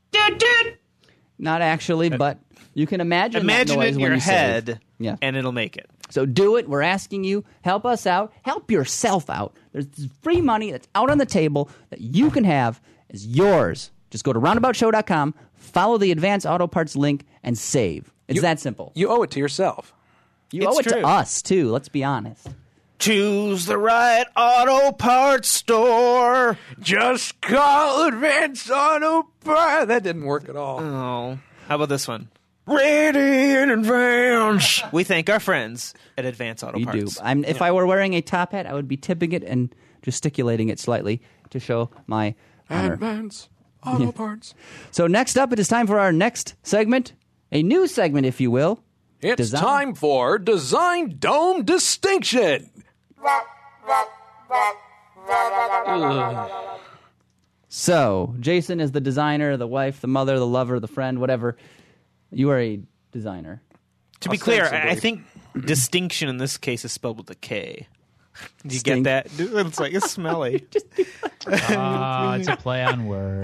Speaker 1: Not actually, but you can imagine that
Speaker 4: Imagine
Speaker 1: noise
Speaker 4: it in
Speaker 1: when
Speaker 4: your
Speaker 1: you save.
Speaker 4: head,
Speaker 1: Yeah.
Speaker 4: and it'll make it.
Speaker 1: So do it. We're asking you. Help us out. Help yourself out. There's free money that's out on the table that you can have as yours. Just go to roundabout show dot com, follow the Advance Auto Parts link, and save. It's
Speaker 2: You-
Speaker 1: that simple.
Speaker 2: You owe it to yourself.
Speaker 1: You
Speaker 4: It's
Speaker 1: owe it
Speaker 4: true.
Speaker 1: to us, too. Let's be honest.
Speaker 4: Choose the right auto parts store.
Speaker 2: Just call Advance Auto Parts. That didn't work at all.
Speaker 4: Oh, how about this one? Ready in advance. We thank our friends at Advance Auto
Speaker 1: We do.
Speaker 4: Parts.
Speaker 1: I'm, if I were wearing a top hat, I would be tipping it and gesticulating it slightly to show my honor.
Speaker 2: Advance Auto Parts.
Speaker 1: So next up, it is time for our next segment, a new segment, if you will.
Speaker 2: It's
Speaker 1: Design-
Speaker 2: time for Design Dome Distinction.
Speaker 1: So, Jason is the designer, the wife, the mother, the lover, the friend, whatever. You are a designer.
Speaker 4: To be clear, I I
Speaker 2: Ostensibly.
Speaker 4: think distinction in this case is spelled with a K. Do you
Speaker 1: Stink.
Speaker 4: get that? Dude, it's like it's smelly.
Speaker 3: Ah, it's a play on words.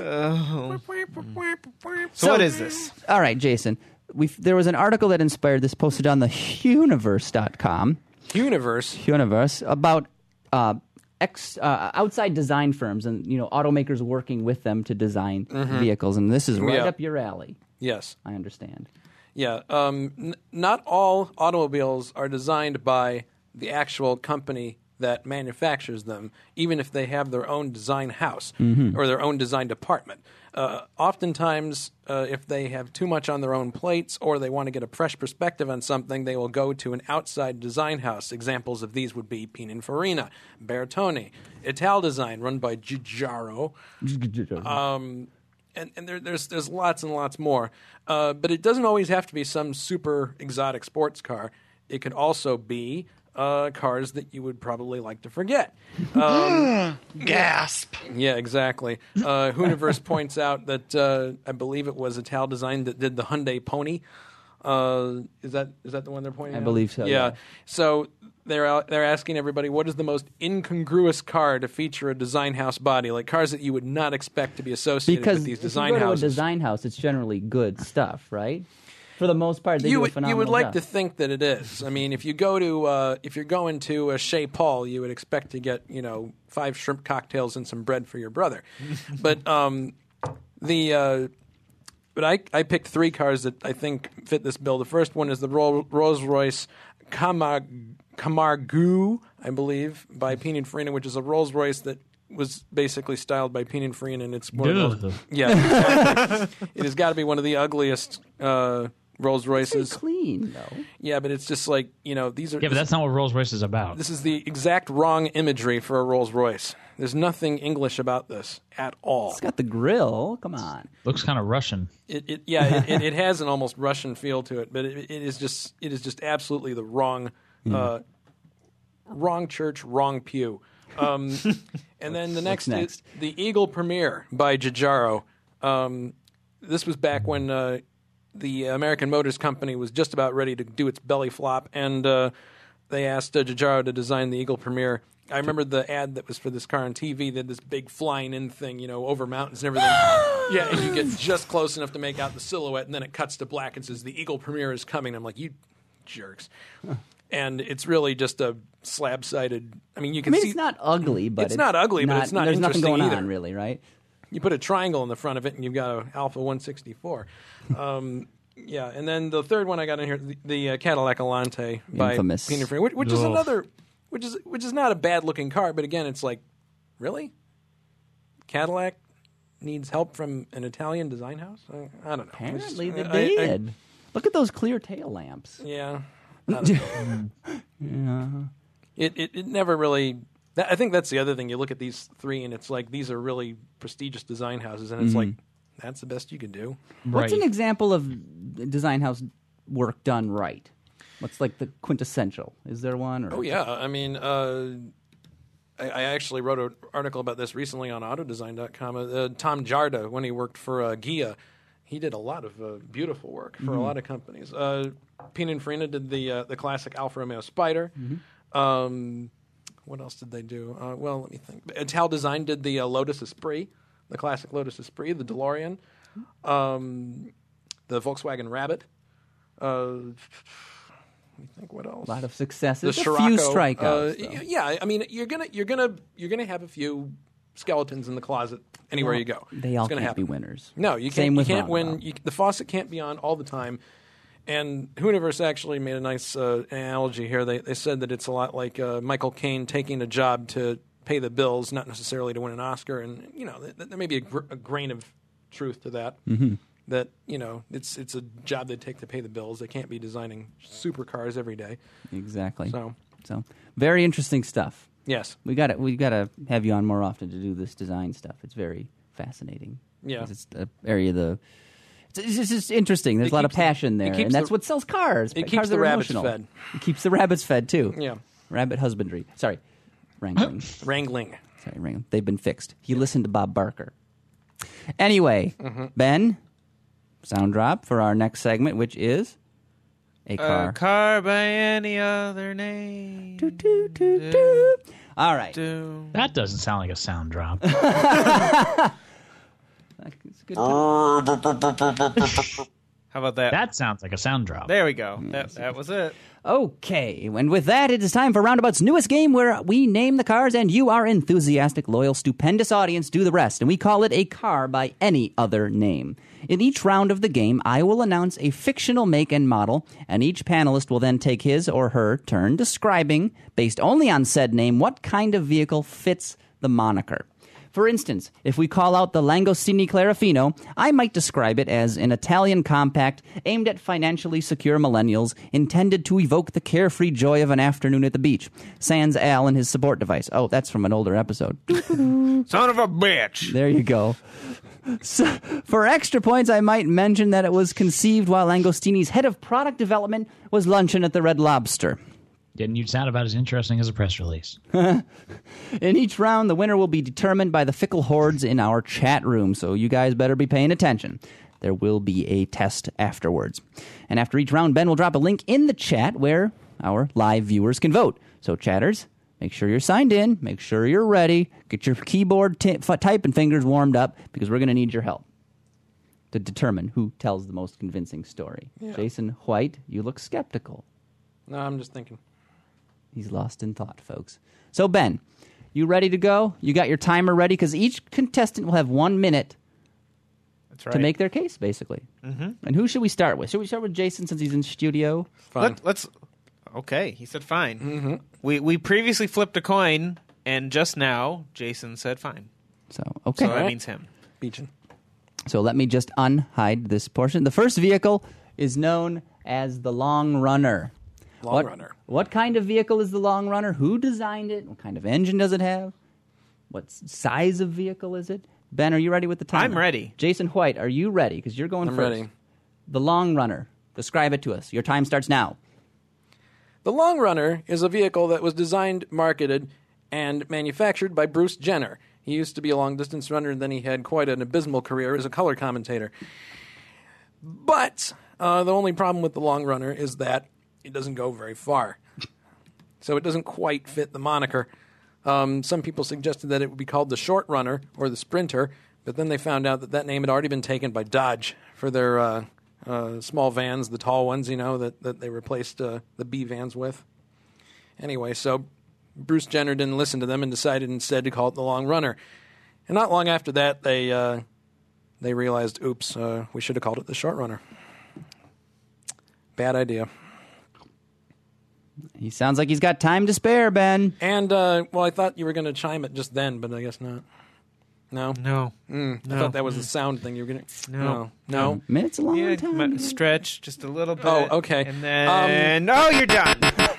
Speaker 4: So what is this?
Speaker 1: All right, Jason. we there was an article that inspired this posted on the universe dot com.
Speaker 2: Universe.
Speaker 1: Universe about uh, ex, uh, outside design firms and you know automakers working with them to design vehicles, and this is right
Speaker 2: Yeah.
Speaker 1: up your alley.
Speaker 2: Yes.
Speaker 1: I understand.
Speaker 2: Yeah. Um, n- not all automobiles are designed by the actual company that manufactures them, even if they have their own design house or their own design department. Uh, oftentimes, uh, if they have too much on their own plates or they want to get a fresh perspective on something, they will go to an outside design house. Examples of these would be Pininfarina, Bertone, Ital Design, run by Giugiaro, um, and, and there, there's there's lots and lots more. Uh, but it doesn't always have to be some super exotic sports car. It could also be uh, cars that you would probably like to forget. Um,
Speaker 6: Gasp.
Speaker 2: yeah, exactly. Uh, Hooniverse points out that uh, I believe it was Ital Design that did the Hyundai Pony. Uh, is that is that the one they're pointing
Speaker 1: I
Speaker 2: out?
Speaker 1: believe so,
Speaker 2: Yeah.
Speaker 1: yeah.
Speaker 2: So they're out, they're asking everybody what is the most incongruous car to feature a design house body, like cars that you would not expect to be associated
Speaker 1: Because
Speaker 2: with these
Speaker 1: if
Speaker 2: design
Speaker 1: you go
Speaker 2: houses.
Speaker 1: to a design house, it's generally good stuff, right? For the most part, they
Speaker 2: you
Speaker 1: do a
Speaker 2: would
Speaker 1: phenomenal
Speaker 2: you would like
Speaker 1: job.
Speaker 2: to think that it is. I mean, if you go to uh, if you're going to a Chez Paul, you would expect to get you know five shrimp cocktails and some bread for your brother. But um, the uh, but I I picked three cars that I think fit this bill. The first one is the Rolls Royce Camargue, Camargue, I believe, by Pininfarina, which is a Rolls Royce that was basically styled by Pininfarina, and it's one of those.
Speaker 3: Ugh.
Speaker 2: Yeah, exactly. It has got to be one of the ugliest uh, Rolls
Speaker 1: Pretty
Speaker 2: Royces.
Speaker 1: clean, though.
Speaker 2: Yeah, but it's just like you know these are.
Speaker 3: Yeah, but that's not what Rolls Royce is about.
Speaker 2: This is the exact wrong imagery for a Rolls Royce. There's nothing English about this at all.
Speaker 1: It's got the grill. Come on.
Speaker 3: Looks kind of Russian.
Speaker 2: It, it yeah, it, it, it has an almost Russian feel to it, but it, it is just it is just absolutely the wrong, uh, wrong church, wrong pew. Um, and then the next,
Speaker 1: next?
Speaker 2: is the Eagle Premier by Giugiaro. Um, this was back when uh, the American Motors Company was just about ready to do its belly flop, and uh, they asked uh, Giugiaro to design the Eagle Premier. I remember the ad that was for this car on T V. They had this big flying in thing, you know, over mountains and everything. Yeah, and you get just close enough to make out the silhouette, and then it cuts to black and says, "The Eagle Premier is coming." I'm like, you jerks. And it's really just a slab-sided. I mean, you
Speaker 1: I
Speaker 2: can
Speaker 1: mean,
Speaker 2: see
Speaker 1: it's not ugly, but
Speaker 2: It's not ugly, but it's not
Speaker 1: There's nothing
Speaker 2: interesting
Speaker 1: going
Speaker 2: either.
Speaker 1: on, really, right?
Speaker 2: you put a triangle in the front of it, and you've got a Alpha one sixty-four. um, yeah, and then the third one I got in here, the, the uh, Cadillac Alante by
Speaker 1: Infamous.
Speaker 2: Pininfarina, which, which is
Speaker 3: Ugh.
Speaker 2: another, which is which is not a bad-looking car, but again, it's like, really, Cadillac needs help from an Italian design house? I, I don't know. It's
Speaker 1: Apparently,
Speaker 2: just-
Speaker 1: they
Speaker 2: I- I-
Speaker 1: did. Look at those clear tail lamps.
Speaker 2: yeah. I don't know. It, it it never really. That, I think that's the other thing. You look at these three, and it's like these are really prestigious design houses, and it's like that's the best you can do.
Speaker 1: What's
Speaker 3: Right.
Speaker 1: an example of design house work done right? What's like the quintessential? Is there one? Or?
Speaker 2: Oh yeah, I mean, uh, I, I actually wrote an article about this recently on autodesign dot com. Uh, Tom Jarda, when he worked for uh, Ghia, he did a lot of uh, beautiful work for a lot of companies. Uh, Pininfarina did the uh, the classic Alfa Romeo Spider. Um, what else did they do? Uh, well, let me think. Ital Design did the uh, Lotus Esprit, the classic Lotus Esprit, the DeLorean, um, the Volkswagen Rabbit. Uh, let me think. What else?
Speaker 1: A lot of
Speaker 2: The
Speaker 1: successes. A
Speaker 2: Scirocco.
Speaker 1: few strikeouts.
Speaker 2: Uh,
Speaker 1: though.
Speaker 2: y- yeah, I mean, you're gonna you're gonna you're gonna have a few skeletons in the closet anywhere you go.
Speaker 1: They all
Speaker 2: it's gonna
Speaker 1: can't
Speaker 2: happen.
Speaker 1: be winners.
Speaker 2: No, you
Speaker 1: Same
Speaker 2: can't.
Speaker 1: with
Speaker 2: you can't win.
Speaker 1: Roundabout.
Speaker 2: You, the faucet can't be on all the time. And Hooniverse actually made a nice uh, analogy here. They they said that it's a lot like uh, Michael Caine taking a job to pay the bills, not necessarily to win an Oscar. And you know, th- th- there may be a, gr- a grain of truth to that. Mm-hmm. That you know, it's it's a job they take to pay the bills. They can't be designing supercars every day.
Speaker 1: Exactly.
Speaker 2: So
Speaker 1: So very interesting stuff.
Speaker 2: yes,
Speaker 1: We got to we got to have you on more often to do this design stuff. It's very fascinating.
Speaker 2: Yeah.
Speaker 1: 'Cause it's the area of the. It's it's just interesting. There's
Speaker 2: It
Speaker 1: a lot of
Speaker 2: keeps the-
Speaker 1: passion
Speaker 2: it
Speaker 1: there,
Speaker 2: keeps
Speaker 1: and that's
Speaker 2: the-
Speaker 1: what sells cars.
Speaker 2: it
Speaker 1: cars
Speaker 2: keeps
Speaker 1: that
Speaker 2: the
Speaker 1: are
Speaker 2: rabbits
Speaker 1: emotional.
Speaker 2: fed.
Speaker 1: It keeps the rabbits fed too.
Speaker 2: Yeah.
Speaker 1: Rabbit husbandry. Sorry, wrangling.
Speaker 2: wrangling.
Speaker 1: Sorry, wrangling. They've been fixed. He listened to Bob Barker. Anyway,
Speaker 2: Mm-hmm.
Speaker 1: Ben, sound drop for our next segment, which is a car.
Speaker 4: A car by any other name.
Speaker 1: Toot, toot, toot, toot. All right.
Speaker 4: Do.
Speaker 3: That doesn't sound like a sound drop.
Speaker 1: It's a good
Speaker 4: How about that?
Speaker 3: That sounds like a sound drop.
Speaker 4: There we go. That, that was it.
Speaker 1: Okay, and with that, it is time for Roundabout's newest game where we name the cars and you, our enthusiastic, loyal, stupendous audience, do the rest, and we call it a car by any other name. In each round of the game, I will announce a fictional make and model, and each panelist will then take his or her turn describing, based only on said name, what kind of vehicle fits the moniker. For instance, if we call out the Langostini Clarafino, I might describe it as an Italian compact aimed at financially secure millennials intended to evoke the carefree joy of an afternoon at the beach. Sans Al and his support device. Oh, that's from an older episode.
Speaker 4: Son of a bitch.
Speaker 1: There you go. So, for extra points, I might mention that it was conceived while Langostini's head of product development was lunching at the Red Lobster.
Speaker 3: And you sound about as interesting as a press release.
Speaker 1: In each round, the winner will be determined by the fickle hordes in our chat room, so you guys better be paying attention. There will be a test afterwards. And after each round, Ben will drop a link in the chat where our live viewers can vote. So, chatters, make sure you're signed in, make sure you're ready, get your keyboard t- f- typing fingers warmed up, because we're going to need your help to determine who tells the most convincing story.
Speaker 2: Yeah.
Speaker 1: Jason White, you look skeptical.
Speaker 2: No, I'm just thinking.
Speaker 1: He's lost in thought, folks. So, Ben, you ready to go? You got your timer ready? Because each contestant will have one minute
Speaker 4: That's right.
Speaker 1: to make their case, basically. Mm-hmm. And who should we start with? Should we start with Jason since he's in studio?
Speaker 2: Fine.
Speaker 4: Let, let's. Okay, he said fine. Mm-hmm. We we previously flipped a coin, and just now Jason said fine.
Speaker 1: So, okay.
Speaker 4: So that
Speaker 2: right.
Speaker 4: means him.
Speaker 2: Beechin.
Speaker 1: So let me just unhide this portion. The first vehicle is known as the Long Runner.
Speaker 2: Long
Speaker 1: what,
Speaker 2: Runner.
Speaker 1: What kind of vehicle is the Long Runner? Who designed it? What kind of engine does it have? What size of vehicle is it? Ben, are you ready with the timer?
Speaker 4: I'm ready.
Speaker 1: Jason White, are you ready? Because you're going
Speaker 2: I'm
Speaker 1: first.
Speaker 2: ready.
Speaker 1: The Long Runner. Describe it to us. Your time starts now.
Speaker 2: The Long Runner is a vehicle that was designed, marketed, and manufactured by Bruce Jenner. He used to be a long-distance runner, and then he had quite an abysmal career as a color commentator. But uh, the only problem with the Long Runner is that it doesn't go very far. So it doesn't quite fit the moniker. Um, some people suggested that it would be called the Short Runner or the Sprinter, but then they found out that that name had already been taken by Dodge for their uh, uh, small vans, the tall ones, you know, that, that they replaced uh, the B vans with. Anyway, so Bruce Jenner didn't listen to them and decided instead to call it the Long Runner. And not long after that, they uh, they realized, oops, uh, we should have called it the Short Runner. Bad idea.
Speaker 1: He sounds like he's got time to spare, Ben.
Speaker 2: And, uh, well, I thought you were going to chime it just then, but I guess not. No?
Speaker 4: No.
Speaker 2: Mm,
Speaker 4: No.
Speaker 2: I thought that was the sound thing you were going to...
Speaker 4: No.
Speaker 2: No?
Speaker 1: Minute's a long
Speaker 4: Yeah,
Speaker 1: time.
Speaker 4: m- stretch just a little bit.
Speaker 2: Oh, okay.
Speaker 4: And then, oh, you're done.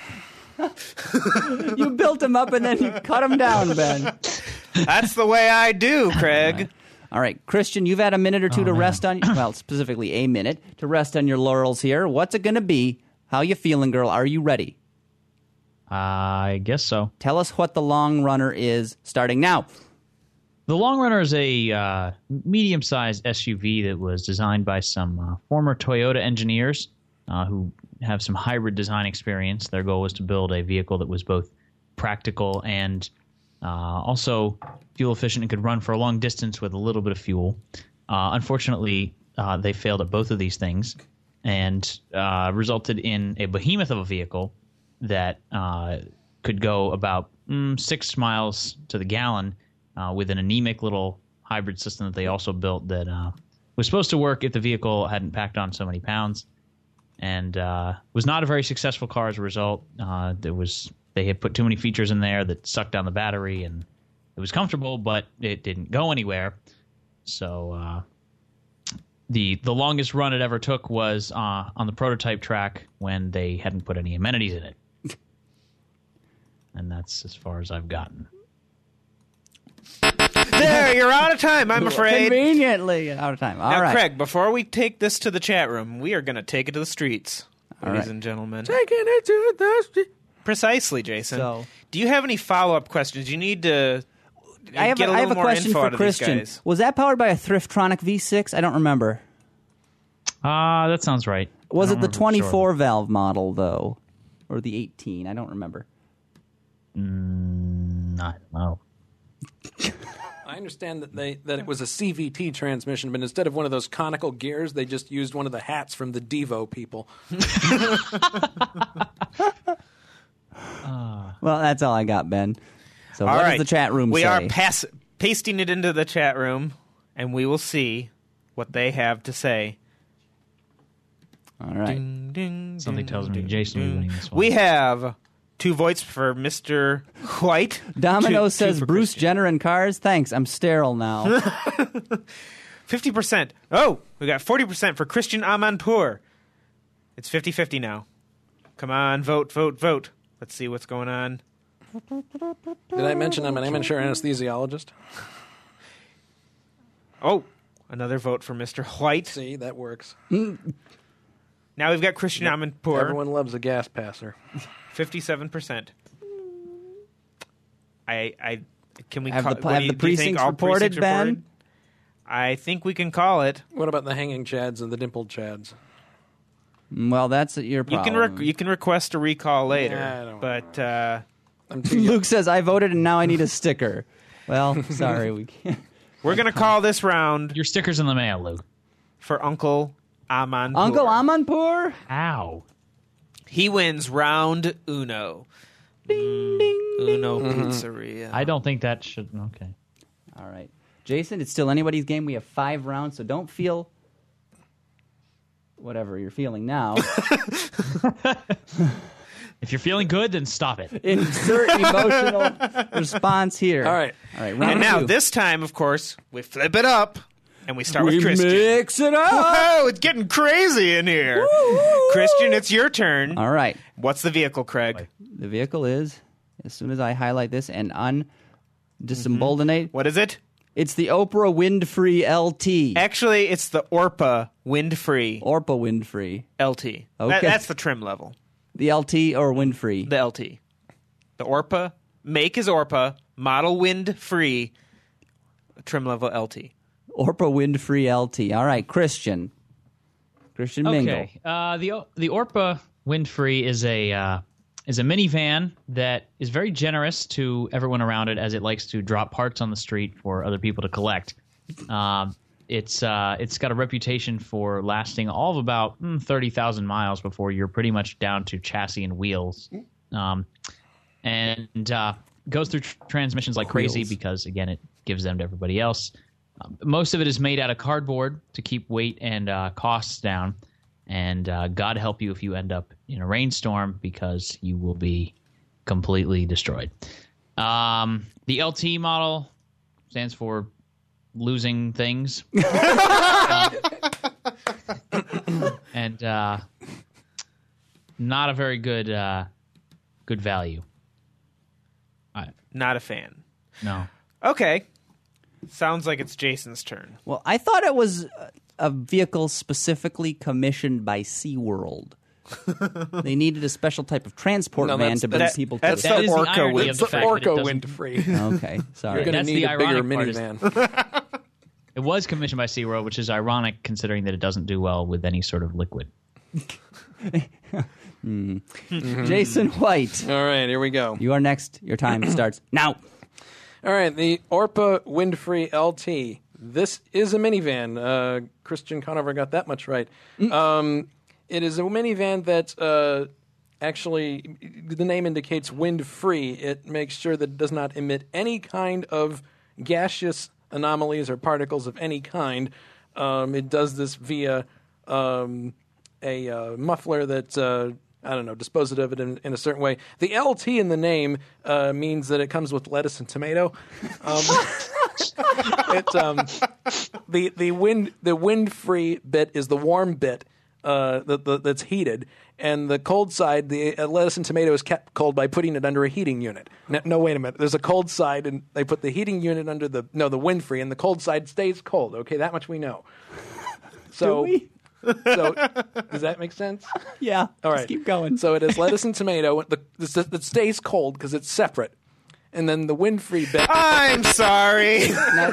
Speaker 1: You built him up and then you cut him down, Ben.
Speaker 4: That's the way I do, Craig.
Speaker 1: All right, Christian, you've had a minute or two
Speaker 3: Oh,
Speaker 1: to
Speaker 3: man.
Speaker 1: rest on, well, specifically a minute, to rest on your laurels here. What's it going to be? How you feeling, girl? Are you ready?
Speaker 3: I guess so.
Speaker 1: Tell us what the Long Runner is, starting now.
Speaker 3: The Long Runner is a uh, medium-sized S U V that was designed by some uh, former Toyota engineers uh, who have some hybrid design experience. Their goal was to build a vehicle that was both practical and uh, also fuel efficient and could run for a long distance with a little bit of fuel. Uh, unfortunately, uh, they failed at both of these things and uh, resulted in a behemoth of a vehicle that uh, could go about mm, six miles to the gallon uh, with an anemic little hybrid system that they also built that uh, was supposed to work if the vehicle hadn't packed on so many pounds, and uh, was not a very successful car as a result. Uh, there was they had put too many features in there that sucked down the battery, and it was comfortable, but it didn't go anywhere. So uh, the the longest run it ever took was uh, on the prototype track when they hadn't put any amenities in it. And that's as far as I've gotten.
Speaker 4: There, you're out of time, I'm afraid.
Speaker 1: Conveniently out of time. All
Speaker 4: now,
Speaker 1: right.
Speaker 4: Craig, before we take this to the chat room, we are going to take it to the streets,
Speaker 1: All
Speaker 4: ladies
Speaker 1: right.
Speaker 4: and gentlemen.
Speaker 2: Taking it to the street.
Speaker 4: Precisely, Jason.
Speaker 1: So-
Speaker 4: Do you have any follow-up questions? You need to
Speaker 1: I have,
Speaker 4: get
Speaker 1: a,
Speaker 4: a
Speaker 1: I
Speaker 4: little
Speaker 1: have a
Speaker 4: more
Speaker 1: question
Speaker 4: info
Speaker 1: for
Speaker 4: out of these
Speaker 1: Christian.
Speaker 4: guys.
Speaker 1: Was that powered by a Thrifttronic V six? I don't remember.
Speaker 3: Ah, uh, that sounds right.
Speaker 1: Was
Speaker 3: I
Speaker 1: it
Speaker 3: don't
Speaker 1: the
Speaker 3: remember for
Speaker 1: twenty-four valve model, though? Or the eighteen? I don't remember.
Speaker 3: Sure. Mm, I don't know.
Speaker 2: I understand that they that it was a C V T transmission, but instead of one of those conical gears, they just used one of the hats from the Devo people.
Speaker 1: Well, that's all I got, Ben. So
Speaker 4: All
Speaker 1: what
Speaker 4: right.
Speaker 1: does the chat room
Speaker 4: we
Speaker 1: say?
Speaker 4: are pass- pasting it into the chat room, and we will see what they have to say.
Speaker 1: All right.
Speaker 4: Ding, ding,
Speaker 3: Something
Speaker 4: ding,
Speaker 3: tells me
Speaker 4: ding,
Speaker 3: Jason will be
Speaker 4: ding.
Speaker 3: winning this one.
Speaker 4: We have two votes for Mister White.
Speaker 1: Domino
Speaker 4: two- two
Speaker 1: says
Speaker 4: for
Speaker 1: Bruce
Speaker 4: Christian.
Speaker 1: Jenner and cars. Thanks. I'm sterile now.
Speaker 4: fifty percent. Oh, we got forty percent for Christian Amanpour. It's fifty-fifty now. Come on, vote, vote, vote. Let's see what's going on.
Speaker 2: Did I mention I'm an amateur anesthesiologist?
Speaker 4: Oh, another vote for Mister White.
Speaker 2: See, that works.
Speaker 4: Now we've got Christian Amanpour,
Speaker 2: Everyone loves a gas passer.
Speaker 4: fifty-seven percent. I, I, can we
Speaker 1: Have
Speaker 4: call,
Speaker 1: the-
Speaker 4: what
Speaker 1: have
Speaker 4: do you-
Speaker 1: the
Speaker 4: do you think
Speaker 1: precincts
Speaker 4: all
Speaker 1: reported,
Speaker 4: precincts
Speaker 1: Ben?
Speaker 4: reported? I think we can call it.
Speaker 2: What about the hanging chads and the dimpled chads?
Speaker 1: Well, that's your
Speaker 4: You
Speaker 1: problem.
Speaker 4: can re- you can request a recall later,
Speaker 2: Nah, I don't
Speaker 4: but uh,
Speaker 2: I'm too young.
Speaker 1: Luke says, I voted and now I need a sticker. Well, sorry. we can't.
Speaker 4: we're going to call this round
Speaker 3: Your sticker's in the mail, Luke.
Speaker 4: for Uncle Amanpour.
Speaker 1: Uncle Amanpour?
Speaker 3: How?
Speaker 4: He wins round uno.
Speaker 1: Ding, ding,
Speaker 4: Uno
Speaker 2: Mm-hmm.
Speaker 4: Pizzeria.
Speaker 3: I don't think that should. Okay.
Speaker 1: All right. Jason, it's still anybody's game. We have five rounds, so don't feel whatever you're feeling now.
Speaker 3: If you're feeling good, then stop it.
Speaker 1: Insert emotional response here.
Speaker 2: All right.
Speaker 1: All right. Round
Speaker 4: And now
Speaker 1: two.
Speaker 4: this time, of course, we flip it up and we start
Speaker 1: we
Speaker 4: with Christian.
Speaker 1: mix it up.
Speaker 4: Whoa, it's getting crazy in here. Christian, it's your turn.
Speaker 1: All right.
Speaker 4: What's the vehicle, Craig?
Speaker 1: The vehicle is, as soon as I highlight this and un-disemboldenate,
Speaker 4: What is it?
Speaker 1: it's the Oprah Wind-Free L T.
Speaker 4: Actually, it's the Orpa Wind-Free
Speaker 1: Orpa Wind-Free.
Speaker 4: L T.
Speaker 1: Okay.
Speaker 4: That- that's the trim level.
Speaker 1: The L T or Wind-Free?
Speaker 4: The L T. The Orpa. Make is Orpa. Model Wind-Free. Trim level L T.
Speaker 1: Orpa Wind-Free L T. All right, Christian. Christian Mingle.
Speaker 3: Okay. Uh, the the Orpa Windfree is a uh, is a minivan that is very generous to everyone around it, as it likes to drop parts on the street for other people to collect. Um, it's uh, it's got a reputation for lasting all of about mm, thirty thousand miles before you're pretty much down to chassis and wheels, um, and uh, goes through tr- transmissions like crazy
Speaker 1: Wheels.
Speaker 3: because again it gives them to everybody else. Um, most of it is made out of cardboard to keep weight and uh, costs down. And uh, God help you if you end up in a rainstorm, because you will be completely destroyed. Um, the L T model stands for losing things. Uh, and uh, not a very good uh, good value. I,
Speaker 4: Not a fan.
Speaker 3: no.
Speaker 4: Okay. Sounds like it's Jason's turn.
Speaker 1: Well, I thought it was a- a vehicle specifically commissioned by SeaWorld. They needed a special type of transport
Speaker 2: No,
Speaker 1: van
Speaker 2: that's-
Speaker 1: to bring
Speaker 2: that's-
Speaker 1: people to
Speaker 4: that's
Speaker 1: the...
Speaker 3: That
Speaker 4: the
Speaker 3: is the
Speaker 4: Orca
Speaker 3: irony
Speaker 4: wind.
Speaker 3: of
Speaker 2: It's
Speaker 3: the
Speaker 2: the
Speaker 3: fact that it
Speaker 2: Orca
Speaker 3: doesn't-
Speaker 2: Wind-Free.
Speaker 1: Okay, sorry.
Speaker 2: You're going to
Speaker 3: That's
Speaker 2: need
Speaker 3: the
Speaker 2: a bigger
Speaker 3: ironic part is-
Speaker 2: minivan.
Speaker 3: It was commissioned by SeaWorld, which is ironic considering that it doesn't do well with any sort of liquid.
Speaker 1: Jason White,
Speaker 2: All right, here we go.
Speaker 1: you are next. Your time starts now.
Speaker 2: All right, the Orpa Wind-Free L T. This is a minivan. Uh, Christian Conover got that much right. Um, it is a minivan that uh, actually, the name indicates wind-free. It makes sure that it does not emit any kind of gaseous anomalies or particles of any kind. Um, it does this via um, a uh, muffler that uh, I don't know, disposes of it in, in a certain way. The L T in the name uh, means that it comes with lettuce and tomato. Um, it um, the the wind the wind free bit is the warm bit uh, that, that that's heated, and the cold side, the uh, lettuce and tomato, is kept cold by putting it under a heating unit. No, no, wait a minute. There's a cold side, and they put the heating unit under the no the wind free, and the cold side stays cold. Okay, that much we know. So.
Speaker 1: Do we?
Speaker 2: So, does that make sense?
Speaker 1: Yeah.
Speaker 2: All
Speaker 1: just
Speaker 2: right.
Speaker 1: keep going.
Speaker 2: So it is lettuce and tomato. The, the, that stays cold because it's separate, and then the wind-free bit.
Speaker 4: I'm sorry.
Speaker 1: Now,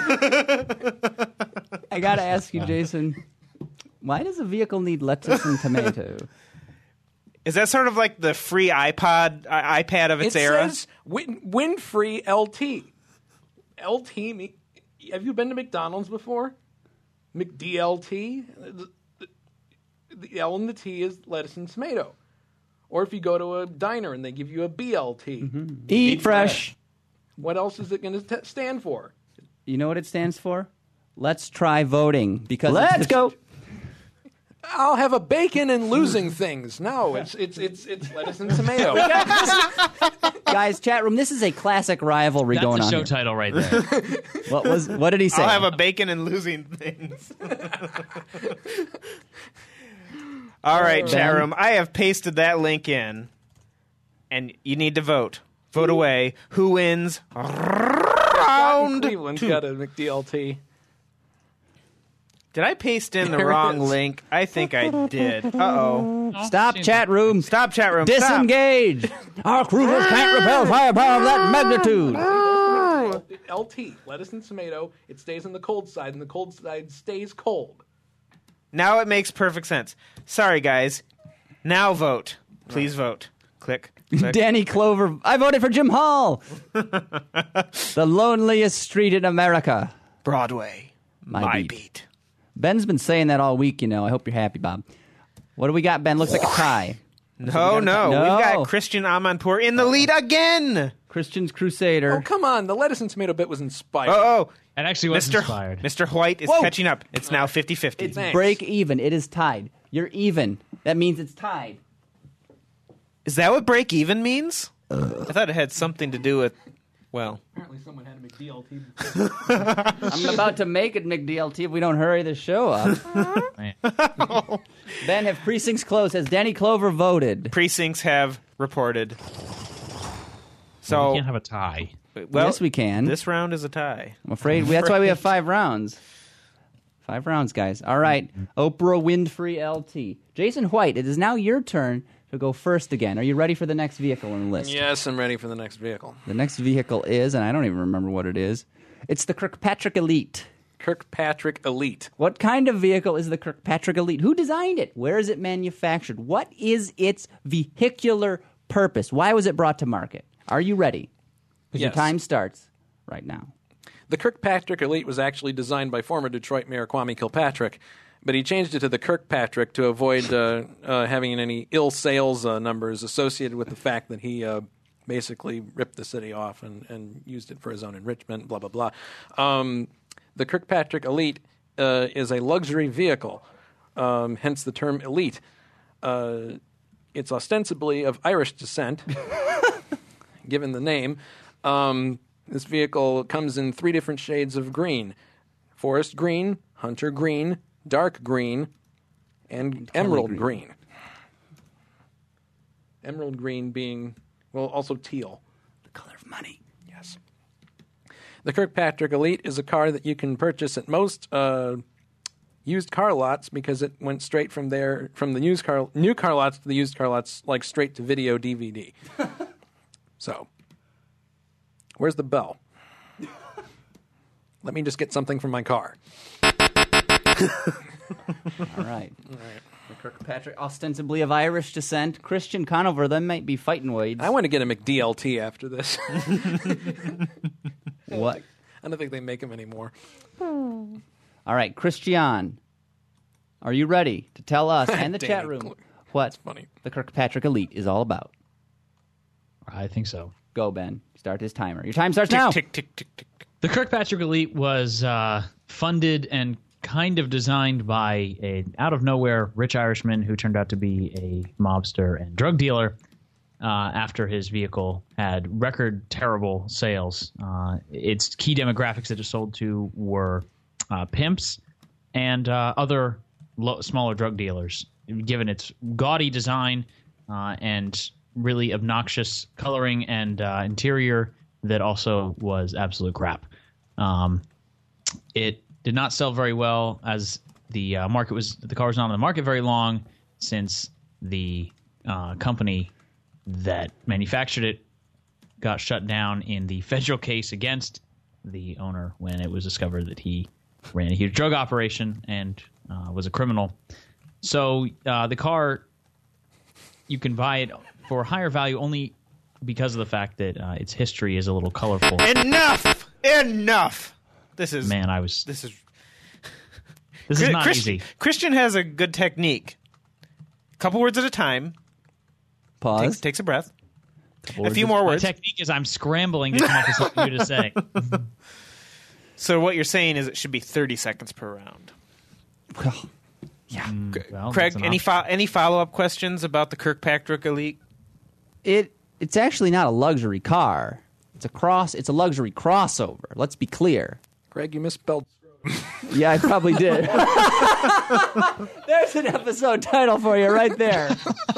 Speaker 1: I got to ask you, Jason, why does a vehicle need lettuce and tomato?
Speaker 4: Is that sort of like the free iPod, i- iPad of its
Speaker 2: it
Speaker 4: era?
Speaker 2: says wind, wind-free L T. L T. me- Have you been to McDonald's before? McDLT. The, the, the L and the T is lettuce and tomato. Or if you go to a diner and they give you a B L T.
Speaker 1: Eat fresh.
Speaker 2: What else is it going to stand for?
Speaker 1: You know what it stands for? Let's try voting. Because
Speaker 6: Let's
Speaker 1: it's the-
Speaker 6: go.
Speaker 2: I'll have a bacon and losing things. No, it's it's it's it's lettuce and tomato.
Speaker 1: Guys, chat room, this is a classic rivalry
Speaker 3: That's
Speaker 1: going
Speaker 3: a
Speaker 1: on
Speaker 3: show
Speaker 1: here.
Speaker 3: title right there.
Speaker 1: What was? What did he say?
Speaker 4: I'll have a bacon and losing things. All right, chat
Speaker 1: Ben?
Speaker 4: room. I have pasted that link in, and you need to vote. Vote away. Who wins? Round
Speaker 2: Cleveland's
Speaker 4: two.
Speaker 2: got a McDLT.
Speaker 4: Did I paste in the
Speaker 2: There it
Speaker 4: wrong
Speaker 2: is.
Speaker 4: link? I think I did. Uh-oh.
Speaker 1: Stop, chat room.
Speaker 4: Stop, chat room. Stop.
Speaker 1: Disengage. Our cruisers can't repel firepower of that magnitude.
Speaker 2: L T, lettuce and tomato. It stays on the cold side, and the cold side stays cold.
Speaker 4: Now it makes perfect sense. Sorry, guys. Now vote. Please vote. Click. Click.
Speaker 1: Danny Clover. I voted for Jim Hall. The loneliest street in America.
Speaker 4: Broadway.
Speaker 1: My
Speaker 4: My,
Speaker 1: beat.
Speaker 4: beat.
Speaker 1: Ben's been saying that all week, you know. I hope you're happy, Bob. What do we got, Ben? Looks like a tie.
Speaker 4: No, no,
Speaker 1: No.
Speaker 4: We've got Christian Amanpour in the lead again.
Speaker 1: Christian's Crusader.
Speaker 2: Oh, come on. The lettuce and tomato bit was inspired.
Speaker 4: Oh, oh.
Speaker 3: It actually was
Speaker 4: Mister
Speaker 3: inspired.
Speaker 4: Mister White is
Speaker 1: Whoa.
Speaker 4: catching up. It's now fifty-fifty.
Speaker 1: It's
Speaker 2: Thanks.
Speaker 1: break even. It is tied. You're even. That means it's tied.
Speaker 4: Is that what break even means? I thought it had something to do with, well,
Speaker 2: Apparently someone had a McDLT.
Speaker 1: I'm about to make it McDLT if we don't hurry the show up.
Speaker 3: Man.
Speaker 1: Ben, have precincts closed? Has Danny Clover voted?
Speaker 4: precincts have reported.
Speaker 3: we
Speaker 4: So,
Speaker 3: can't have a tie.
Speaker 4: well,
Speaker 1: Yes, we can.
Speaker 4: This round is a tie.
Speaker 1: I'm afraid that's why we have five rounds. Five rounds, guys. All right. Oprah Winfrey L T. Jason White, it is now your turn to go first again. Are you ready for the next vehicle on the list?
Speaker 2: Yes, I'm ready for the next vehicle.
Speaker 1: The next vehicle is, and I don't even remember what it is, it's the Kirkpatrick Elite.
Speaker 2: Kirkpatrick Elite.
Speaker 1: What kind of vehicle is the Kirkpatrick Elite? Who designed it? Where is it manufactured? What is its vehicular purpose? Why was it brought to market? Are you ready? 'Cause Your
Speaker 2: Yes.
Speaker 1: time starts right now.
Speaker 2: The Kirkpatrick Elite was actually designed by former Detroit Mayor Kwame Kilpatrick, but he changed it to the Kirkpatrick to avoid uh, uh, having any ill sales uh, numbers associated with the fact that he uh, basically ripped the city off and, and used it for his own enrichment, blah, blah, blah. Um, the Kirkpatrick Elite uh, is a luxury vehicle, um, hence the term elite. Uh, it's ostensibly of Irish descent, given the name. Um, this vehicle comes in three different shades of green: forest green, hunter green, dark green, and emerald
Speaker 1: green.
Speaker 2: green. Emerald green being, well, also teal.
Speaker 1: The color of money.
Speaker 2: Yes. The Kirkpatrick Elite is a car that you can purchase at most uh, used car lots because it went straight from there, from the used car, new car lots to the used car lots, like straight to video D V D. So, where's the bell? Let me just get something from my car.
Speaker 1: All right. The Kirkpatrick, ostensibly of Irish descent. Christian Conover, them might be fighting ways.
Speaker 2: I want to get a McDLT after this.
Speaker 1: What?
Speaker 2: I don't think they make them anymore.
Speaker 1: All right, Christian, are you ready to tell us and the
Speaker 2: Danny
Speaker 1: chat room
Speaker 2: Cl-
Speaker 1: what
Speaker 2: funny.
Speaker 1: the Kirkpatrick Elite is all about?
Speaker 3: I think so.
Speaker 1: Go, Ben. Start his timer. Your time starts now.
Speaker 4: Tick, tick, tick, tick, tick.
Speaker 3: The Kirkpatrick Elite was uh, funded and kind of designed by a out of nowhere rich Irishman who turned out to be a mobster and drug dealer uh, after his vehicle had record terrible sales. Uh, its key demographics that it sold to were uh, pimps and uh, other lo- smaller drug dealers, given its gaudy design uh, and really obnoxious coloring and uh, interior that also was absolute crap. Um, it did not sell very well as the uh, market was the car was not on the market very long since the uh, company that manufactured it got shut down in the federal case against the owner when it was discovered that he ran a huge drug operation and uh, was a criminal. So uh, the car, you can buy it for a higher value only because of the fact that uh, its history is a little colorful.
Speaker 4: Enough! Enough! This is
Speaker 3: Man, I was.
Speaker 4: This is
Speaker 3: This is not
Speaker 4: Christian,
Speaker 3: easy.
Speaker 4: Christian has a good technique. Couple words at a time.
Speaker 1: Pause.
Speaker 4: Takes, takes a breath.
Speaker 1: Couple
Speaker 4: A few
Speaker 1: words
Speaker 4: more
Speaker 3: My
Speaker 4: words.
Speaker 3: technique is I'm scrambling to come up with something new to say.
Speaker 4: So what you're saying is it should be thirty seconds per round.
Speaker 1: Well,
Speaker 3: Well,
Speaker 4: Craig,
Speaker 3: that's an
Speaker 4: any
Speaker 3: option.
Speaker 4: fo- any follow up questions about the Kirkpatrick Elite?
Speaker 1: it it's actually not a luxury car. It's a cross. It's a luxury crossover. Let's be clear.
Speaker 2: Greg, you misspelled.
Speaker 1: Yeah, I probably did. There's an episode title for you right there.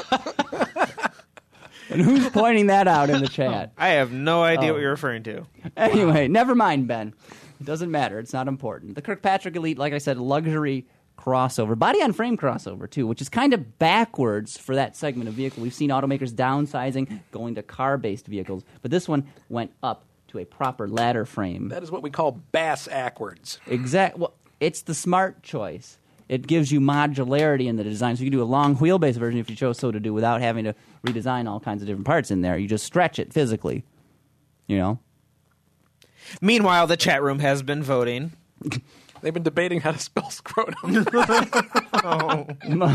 Speaker 1: And who's pointing that out in the chat?
Speaker 4: I have no idea
Speaker 1: Oh.
Speaker 4: what you're referring to.
Speaker 1: Anyway, never mind, Ben. It doesn't matter. It's not important. The Kirkpatrick Elite, like I said, luxury crossover. Body-on-frame crossover, too, which is kind of backwards for that segment of vehicle. We've seen automakers downsizing, going to car-based vehicles. But this one went up to a proper ladder frame.
Speaker 2: That is what we call bass-ackwards.
Speaker 1: Exact. Well, it's the smart choice. It gives you modularity in the design, so you can do a long wheelbase version if you chose so to do without having to redesign all kinds of different parts in there. You just stretch it physically, you know?
Speaker 4: Meanwhile, the chat room has been voting.
Speaker 2: They've been debating how to spell scrotum.
Speaker 4: Oh.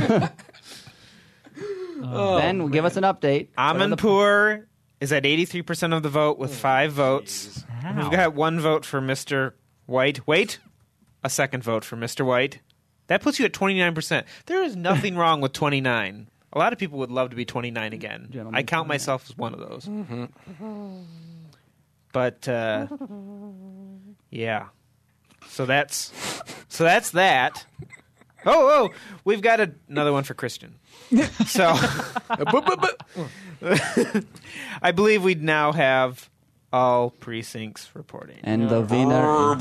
Speaker 1: Oh, Ben, give us an update.
Speaker 4: Amanpour is at eighty-three percent of the vote with five votes.
Speaker 3: Wow.
Speaker 4: We've got one vote for Mister White. Wait, a second vote for Mister White. That puts you at twenty-nine percent. There is nothing wrong with twenty-nine. A lot of people would love to be twenty-nine again.
Speaker 1: Gentlemen,
Speaker 4: I count myself as one of those.
Speaker 2: Mm-hmm.
Speaker 4: But, uh, yeah. So that's so that's that. Oh, oh, we've got a, another one for Christian. So I believe we now have all precincts reporting.
Speaker 1: And the Wiener.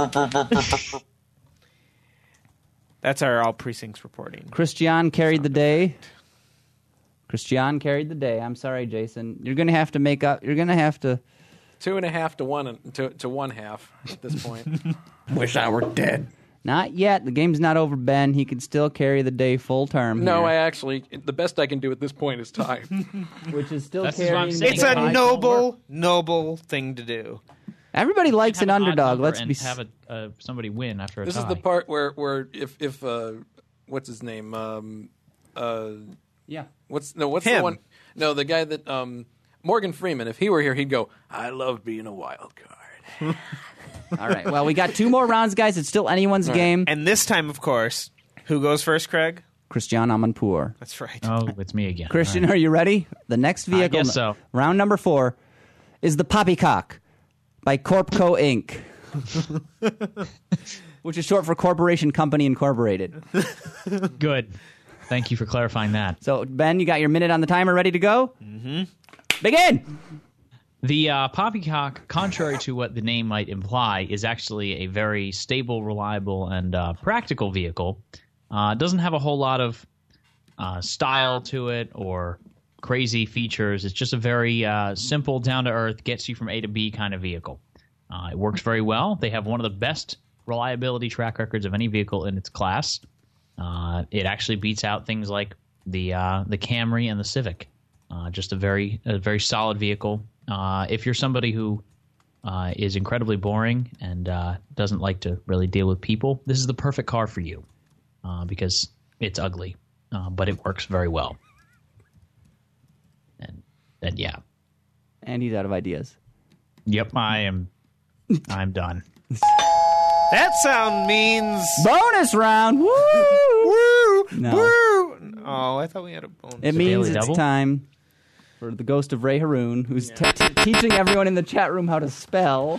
Speaker 4: That's our all precincts reporting.
Speaker 1: Christian carried the day. Christian carried the day. I'm sorry, Jason. You're going to have to make up. You're going to have to.
Speaker 2: Two and a half to one to, to one half at this point.
Speaker 5: Wish I were dead.
Speaker 1: Not yet. The game's not over, Ben. He can still carry the day full term.
Speaker 2: No,
Speaker 1: here,
Speaker 2: I actually, the best I can do at this point is tie.
Speaker 1: which is still
Speaker 3: That's what I'm
Speaker 1: carrying.
Speaker 3: saying.
Speaker 4: It's
Speaker 1: the
Speaker 4: a
Speaker 1: day.
Speaker 3: High
Speaker 4: noble, noble thing to do.
Speaker 1: Everybody likes
Speaker 3: Have
Speaker 1: an
Speaker 3: odd
Speaker 1: underdog.
Speaker 3: number
Speaker 1: Let's
Speaker 3: and
Speaker 1: be.
Speaker 3: have a, uh, somebody win after a
Speaker 2: This
Speaker 3: tie.
Speaker 2: is the part where, where if, if uh, what's his name? Um, uh,
Speaker 1: Yeah.
Speaker 2: what's no, what's
Speaker 4: Him.
Speaker 2: the one? No, the guy that um, Morgan Freeman. If he were here, he'd go, "I love being a wild card."
Speaker 1: All right. Well, we got two more rounds, guys. It's still anyone's game.
Speaker 4: And this time, of course, who goes first, Craig?
Speaker 1: Christian Amanpour.
Speaker 4: That's right.
Speaker 3: Oh, it's me again.
Speaker 1: Christian,
Speaker 3: All right.
Speaker 1: are you ready? The next vehicle,
Speaker 3: guess so.
Speaker 1: round number four, is the Poppycock by Corpco Incorporated, which is short for Corporation Company Incorporated.
Speaker 3: Good. Thank you for clarifying that.
Speaker 1: So, Ben, you got your minute on the timer ready to go? Mm-hmm. Begin!
Speaker 3: The uh, Poppycock, contrary to what the name might imply, is actually a very stable, reliable, and uh, practical vehicle. Uh, doesn't have a whole lot of uh, style to it or crazy features. It's just a very uh, simple, down-to-earth, gets you from A to B kind of vehicle. Uh, it works very well. They have one of the best reliability track records of any vehicle in its class. Uh, it actually beats out things like the uh, the Camry and the Civic. Uh, just a very a very solid vehicle. Uh, if you're somebody who uh, is incredibly boring and uh, doesn't like to really deal with people, this is the perfect car for you uh, because it's ugly, uh, but it works very well. And and yeah,
Speaker 1: And he's out of ideas.
Speaker 3: yep, I am. I'm done.
Speaker 4: That sound means
Speaker 1: Bonus round! Woo!
Speaker 4: woo,
Speaker 1: No.
Speaker 4: woo. Oh, I thought we had a bonus.
Speaker 1: It means
Speaker 3: Daily
Speaker 1: it's
Speaker 3: Double?
Speaker 1: time for the ghost of Ray Haroon, who's t- t- teaching everyone in the chat room how to spell.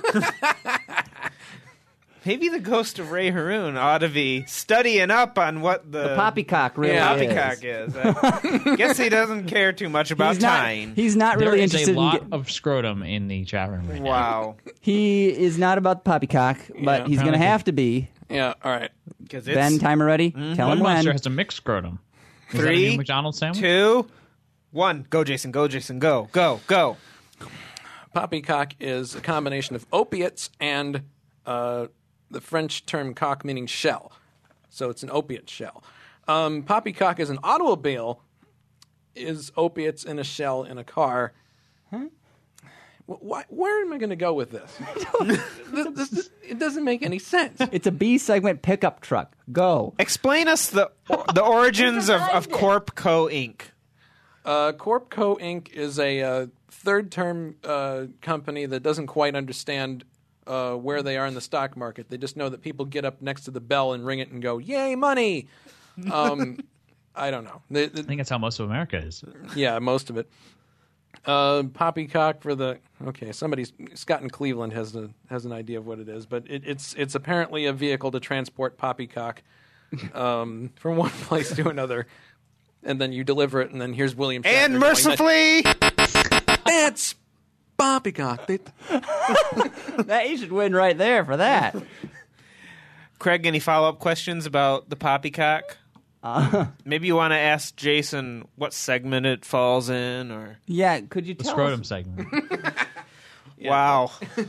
Speaker 4: Maybe the ghost of Ray Haroon ought to be studying up on what the,
Speaker 1: The poppycock really
Speaker 2: Yeah.
Speaker 1: is.
Speaker 4: poppycock is. I guess he doesn't care too much about
Speaker 1: He's not,
Speaker 4: tying.
Speaker 1: he's not really
Speaker 3: there is
Speaker 1: interested
Speaker 3: a lot
Speaker 1: in. Get,
Speaker 3: of scrotum in the chat room right now.
Speaker 4: Wow.
Speaker 1: he is not about the poppycock, but
Speaker 2: Yeah.
Speaker 1: he's going to
Speaker 3: Kinda
Speaker 1: have to be.
Speaker 2: Yeah, all right.
Speaker 4: Because it's
Speaker 1: Ben, timer ready? Tell him
Speaker 3: One monster
Speaker 1: when.
Speaker 3: has a mixed scrotum. Was that a
Speaker 4: Three,
Speaker 3: new McDonald's sandwich?
Speaker 4: two, one. Go, Jason. Go, Jason. Go, go, go.
Speaker 2: Poppycock is a combination of opiates and uh, the French term cock meaning shell. So it's an opiate shell. Um, poppycock is an automobile, is opiates in a shell in a car. Huh? Why, where am I going to go with this? this, this, this? It doesn't make any sense.
Speaker 1: It's a B segment pickup truck. Go.
Speaker 4: Explain us the the origins of, of Corpco Incorporated.
Speaker 2: Uh, Corpco Incorporated is a uh, third-term uh, company that doesn't quite understand uh, where they are in the stock market. They just know that people get up next to the bell and ring it and go, "Yay, money!" Um, I don't know. They, they,
Speaker 3: I think that's how most of America is.
Speaker 2: yeah, most of it. Uh, poppycock for the okay. Somebody's Scott in Cleveland has a has an idea of what it is, but it, it's it's apparently a vehicle to transport poppycock um, from one place to another, and then you deliver it, and then here's William. Shatner
Speaker 4: And
Speaker 2: going,
Speaker 4: mercifully,
Speaker 2: that's Poppycock. They,
Speaker 1: That, you should win right there for that.
Speaker 4: Craig, any follow-up questions about the poppycock?
Speaker 1: Uh,
Speaker 4: Maybe you want to ask Jason what segment it falls in, or
Speaker 1: yeah, could you
Speaker 3: The
Speaker 1: tell
Speaker 3: scrotum
Speaker 1: us?
Speaker 3: segment.
Speaker 4: wow.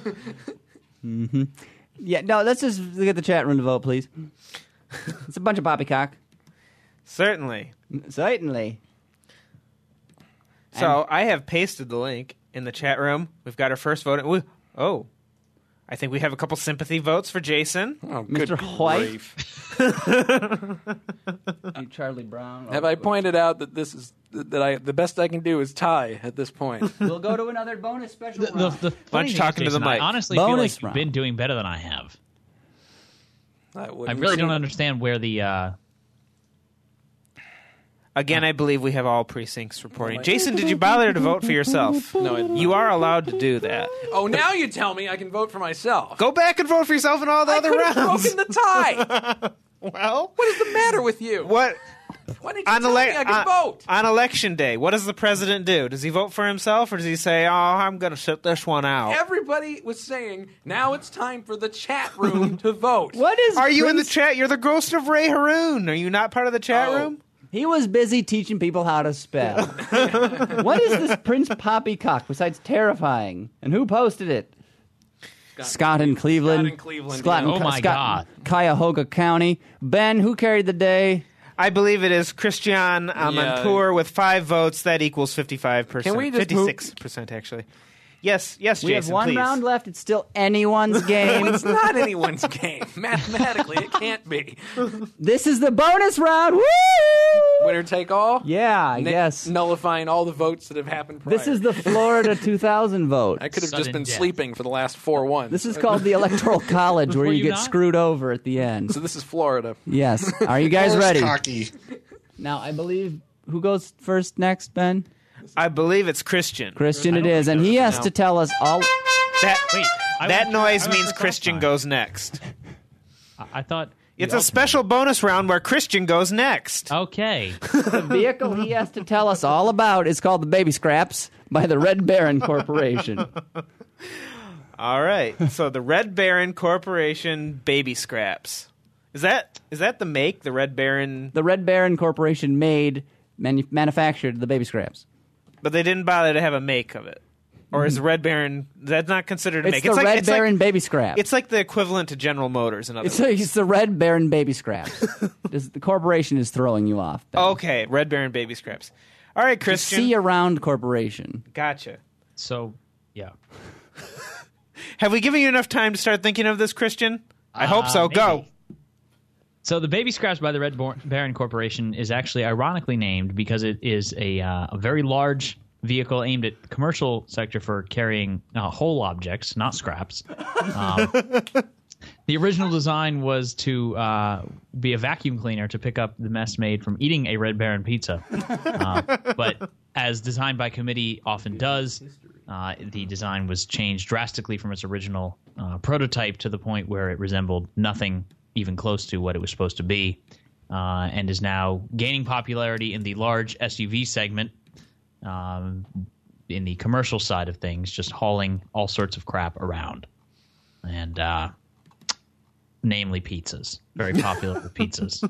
Speaker 1: Yeah, no, let's just get the chat room to vote, please. It's a bunch of poppycock.
Speaker 4: Certainly.
Speaker 1: Certainly.
Speaker 4: So I have pasted the link in the chat room. We've got our first vote. We, oh, I think we have a couple sympathy votes for Jason.
Speaker 2: oh,
Speaker 1: Mister
Speaker 2: good
Speaker 1: White?
Speaker 2: grief.
Speaker 1: You Charlie Brown.
Speaker 2: Have I pointed out that this is that I the best I can do is tie at this point?
Speaker 1: We'll go to another bonus special
Speaker 3: The, the,
Speaker 1: round.
Speaker 3: the funny
Speaker 4: you
Speaker 3: thing
Speaker 4: talking
Speaker 3: is,
Speaker 4: to the
Speaker 3: Jason, I
Speaker 4: mic?
Speaker 3: honestly feel
Speaker 1: Bonus
Speaker 3: like you've
Speaker 1: round.
Speaker 3: been doing better than I have.
Speaker 2: I,
Speaker 3: I
Speaker 2: wouldn't
Speaker 3: really
Speaker 2: say
Speaker 3: don't
Speaker 2: that.
Speaker 3: understand where the. Uh,
Speaker 4: Again, I believe we have all precincts reporting. Jason, did you bother to vote for yourself?
Speaker 2: No, I did not.
Speaker 4: You are allowed to do that.
Speaker 2: Oh, now you tell me I can vote for myself.
Speaker 4: Go back and vote for yourself in all the
Speaker 2: I
Speaker 4: other
Speaker 2: could have
Speaker 4: rounds.
Speaker 2: broken the tie.
Speaker 4: Well,
Speaker 2: What is the matter with you?
Speaker 4: what
Speaker 2: Why didn't you
Speaker 4: on,
Speaker 2: tell
Speaker 4: ele-
Speaker 2: me I could
Speaker 4: on,
Speaker 2: vote?
Speaker 4: on election day? What does the president do? Does he vote for himself, or does he say, "Oh, I'm going to sit this one out"?
Speaker 2: Everybody was saying now it's time for the chat room to vote.
Speaker 1: What is
Speaker 4: Are you in the
Speaker 1: Prince-
Speaker 4: chat? You're the ghost of Ray Haroon. Are you not part of the chat
Speaker 2: Oh.
Speaker 4: room?
Speaker 1: He was busy teaching people how to spell. What is this Prince Poppycock besides terrifying? And who posted it? Scott in Cleveland.
Speaker 2: Scott in Cleveland,
Speaker 1: Scott in
Speaker 2: yeah.
Speaker 3: Oh
Speaker 1: Cu-
Speaker 3: my
Speaker 1: Scott in Cuyahoga County. Ben, who carried the day?
Speaker 4: I believe it is Christian Amanpour with five votes. That equals fifty-five percent.
Speaker 2: Can we just
Speaker 4: fifty-six percent, actually. Yes, yes,
Speaker 1: We
Speaker 4: Jason,
Speaker 1: have one
Speaker 4: please.
Speaker 1: round left. It's still anyone's game.
Speaker 2: It's not anyone's game. Mathematically, it can't be.
Speaker 1: This is the bonus round. Woo!
Speaker 2: Winner take all?
Speaker 1: Yeah, I
Speaker 2: Na-
Speaker 1: guess.
Speaker 2: Nullifying all the votes that have happened prior.
Speaker 1: This is the Florida two thousand vote.
Speaker 2: I could have just
Speaker 3: Sudden
Speaker 2: been
Speaker 3: death.
Speaker 2: sleeping for the last four ones.
Speaker 1: This is called the Electoral College, where
Speaker 3: Were
Speaker 1: you
Speaker 3: you
Speaker 1: get
Speaker 3: not?
Speaker 1: screwed over at the end.
Speaker 2: So this is Florida.
Speaker 1: Yes. Are you guys
Speaker 5: Horse
Speaker 1: ready?
Speaker 5: cocky.
Speaker 1: Now, I believe who goes first next, Ben?
Speaker 4: I believe it's Christian.
Speaker 1: Christian
Speaker 3: I
Speaker 1: it
Speaker 3: don't
Speaker 1: is,
Speaker 3: think
Speaker 1: and
Speaker 3: so.
Speaker 1: he has
Speaker 2: No.
Speaker 1: to tell us all.
Speaker 4: That
Speaker 3: Wait, I
Speaker 4: that
Speaker 3: went-
Speaker 4: noise
Speaker 3: I went
Speaker 4: means
Speaker 3: first
Speaker 4: Christian
Speaker 3: last time.
Speaker 4: goes next.
Speaker 3: I, I thought
Speaker 4: It's
Speaker 3: you
Speaker 4: a special bonus round where Christian goes next.
Speaker 3: Okay.
Speaker 1: The vehicle he has to tell us all about is called the Baby Scraps by the Red Baron Corporation.
Speaker 4: All right. So the Red Baron Corporation Baby Scraps. Is that is that the make? The Red Baron,
Speaker 1: The Red Baron Corporation made, manu- manufactured the Baby Scraps.
Speaker 4: but they didn't bother to have a make of it. Or is the Red Baron that's not considered a
Speaker 1: It's
Speaker 4: make?
Speaker 1: the
Speaker 4: it's like
Speaker 1: Red
Speaker 4: it's like-
Speaker 1: Baron Baby Scraps.
Speaker 4: It's like the equivalent to General Motors, in other
Speaker 1: It's,
Speaker 4: words.
Speaker 1: it's the Red Baron Baby Scraps. This- the corporation is throwing you off. Ben.
Speaker 4: Okay, Red Baron Baby Scraps. All right, Christian.
Speaker 1: See around corporation.
Speaker 4: Gotcha.
Speaker 3: So, yeah.
Speaker 4: Have we given you enough time to start thinking of this, Christian? I hope
Speaker 3: Uh,
Speaker 4: so. Go.
Speaker 3: maybe. So the Baby Scraps by the Red Bor- Baron Corporation is actually ironically named because it is a, uh, a very large vehicle aimed at the commercial sector for carrying uh, whole objects, not scraps. Um, the original design was to uh, be a vacuum cleaner to pick up the mess made from eating a Red Baron pizza. Uh, but as designed by committee often does, uh, the design was changed drastically from its original uh, prototype to the point where it resembled nothing even close to what it was supposed to be, uh, and is now gaining popularity in the large S U V segment, um, in the commercial side of things, just hauling all sorts of crap around. And uh, namely pizzas. Very popular with pizzas.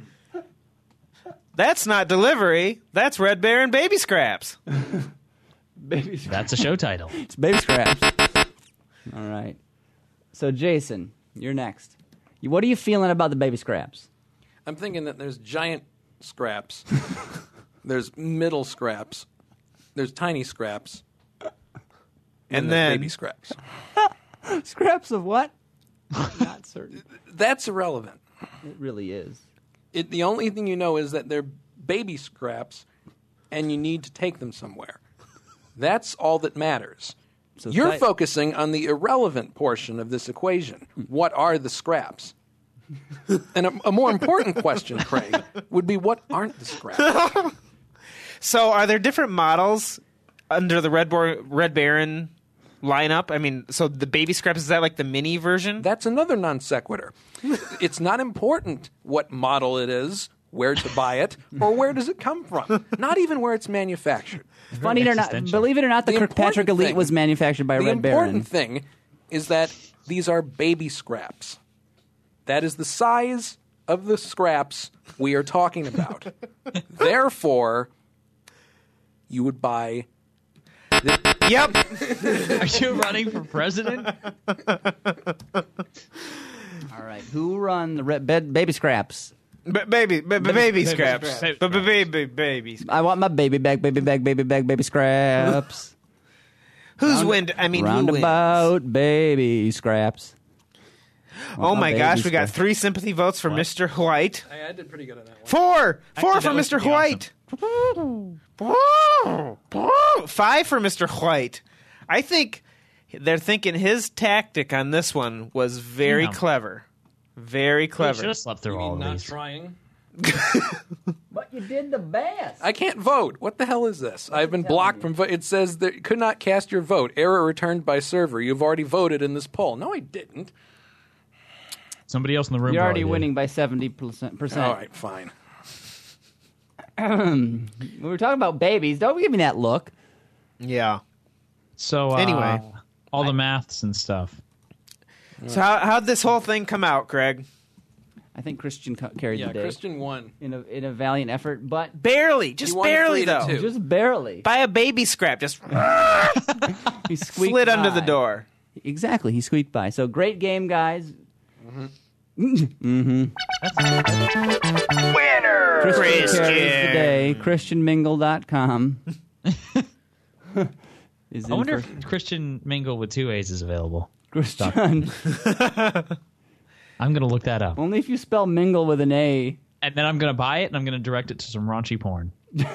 Speaker 4: That's not delivery. That's Red Baron Baby Scraps.
Speaker 1: Baby Scraps.
Speaker 3: That's a show title.
Speaker 1: It's Baby Scraps. All right. So, Jason, you're next. What are you feeling about the Baby Scraps?
Speaker 2: I'm thinking that there's giant scraps, there's middle scraps, there's tiny scraps, and,
Speaker 4: And
Speaker 2: there's
Speaker 4: then-
Speaker 2: baby scraps.
Speaker 1: Scraps of what? Not certain.
Speaker 2: That's irrelevant.
Speaker 1: It really is.
Speaker 2: It, the only thing you know is that they're baby scraps, and you need to take them somewhere. That's all that matters.
Speaker 1: So
Speaker 2: You're
Speaker 1: ti-
Speaker 2: focusing on the irrelevant portion of this equation. What are the scraps? And a, a more important question, Craig, would be what aren't the scraps?
Speaker 4: So, are there different models under the Red, Bor- Red Baron lineup? I mean, so the Baby Scraps, is that like the mini version?
Speaker 2: That's another non sequitur. It's not important what model it is. where to buy it, or where does it come from. Not even where it's manufactured.
Speaker 1: Funny or not, believe it or not, the,
Speaker 2: The
Speaker 1: Kirkpatrick
Speaker 2: important
Speaker 1: Elite
Speaker 2: thing-
Speaker 1: was manufactured by
Speaker 2: The
Speaker 1: Red Baron.
Speaker 2: important thing is that these are baby scraps. That is the size of the scraps we are talking about. Therefore, you would buy...
Speaker 4: Yep.
Speaker 3: Are you running for president?
Speaker 1: All right, who run the red bed, baby scraps?
Speaker 4: B- baby, b- b- baby scraps.
Speaker 3: scraps.
Speaker 4: B- b- baby, baby. scraps.
Speaker 1: I want my baby bag, baby bag, baby bag, baby scraps.
Speaker 4: Who's wind? I mean, who wins?
Speaker 1: Roundabout baby scraps.
Speaker 4: Oh
Speaker 1: Want
Speaker 4: my
Speaker 1: baby
Speaker 4: gosh, we got
Speaker 1: scraps.
Speaker 4: three sympathy votes for Mister White.
Speaker 2: I, I did pretty good on that one.
Speaker 4: Four, four
Speaker 3: Actually,
Speaker 4: for
Speaker 3: that was
Speaker 4: Mister
Speaker 3: pretty
Speaker 4: White. Five for Mister White. I think they're thinking his tactic on this one was very
Speaker 3: Yeah.
Speaker 4: clever. Very
Speaker 3: You should
Speaker 4: clever.
Speaker 3: have slept through all of
Speaker 2: Not
Speaker 3: these.
Speaker 2: trying.
Speaker 1: But you did the best.
Speaker 2: I can't vote. What the hell is this? I've been blocked from vote. It says that you could not cast your vote. Error returned by server. You've already voted in this poll. No, I didn't.
Speaker 3: Somebody else in the room.
Speaker 1: You're already
Speaker 3: probably did.
Speaker 1: winning by seventy percent.
Speaker 2: All right, fine.
Speaker 1: We were talking about babies. Don't give me that look.
Speaker 4: Yeah.
Speaker 3: So uh,
Speaker 4: Anyway.
Speaker 3: all the maths and stuff.
Speaker 4: So how, how'd this whole thing come out, Greg?
Speaker 1: I think Christian ca- carried
Speaker 2: Yeah,
Speaker 1: the day
Speaker 2: Christian won.
Speaker 1: in a in a valiant effort, but
Speaker 4: Barely, just
Speaker 2: You won
Speaker 4: barely
Speaker 2: three to
Speaker 4: though.
Speaker 2: two.
Speaker 1: just barely.
Speaker 4: By a baby scrap, just
Speaker 1: He squeaked
Speaker 4: slid under
Speaker 1: by.
Speaker 4: the door.
Speaker 1: Exactly, he squeaked by. So great game, guys.
Speaker 4: Winner,
Speaker 1: Christian carries the day. Christian Mingle dot com. is
Speaker 3: I
Speaker 1: in
Speaker 3: wonder
Speaker 1: for
Speaker 3: if Christian Mingle with two A's is available.
Speaker 1: Christian.
Speaker 3: I'm going to look that up.
Speaker 1: Only if you spell mingle with an A.
Speaker 3: And then I'm going to buy it, and I'm going to direct it to some raunchy porn.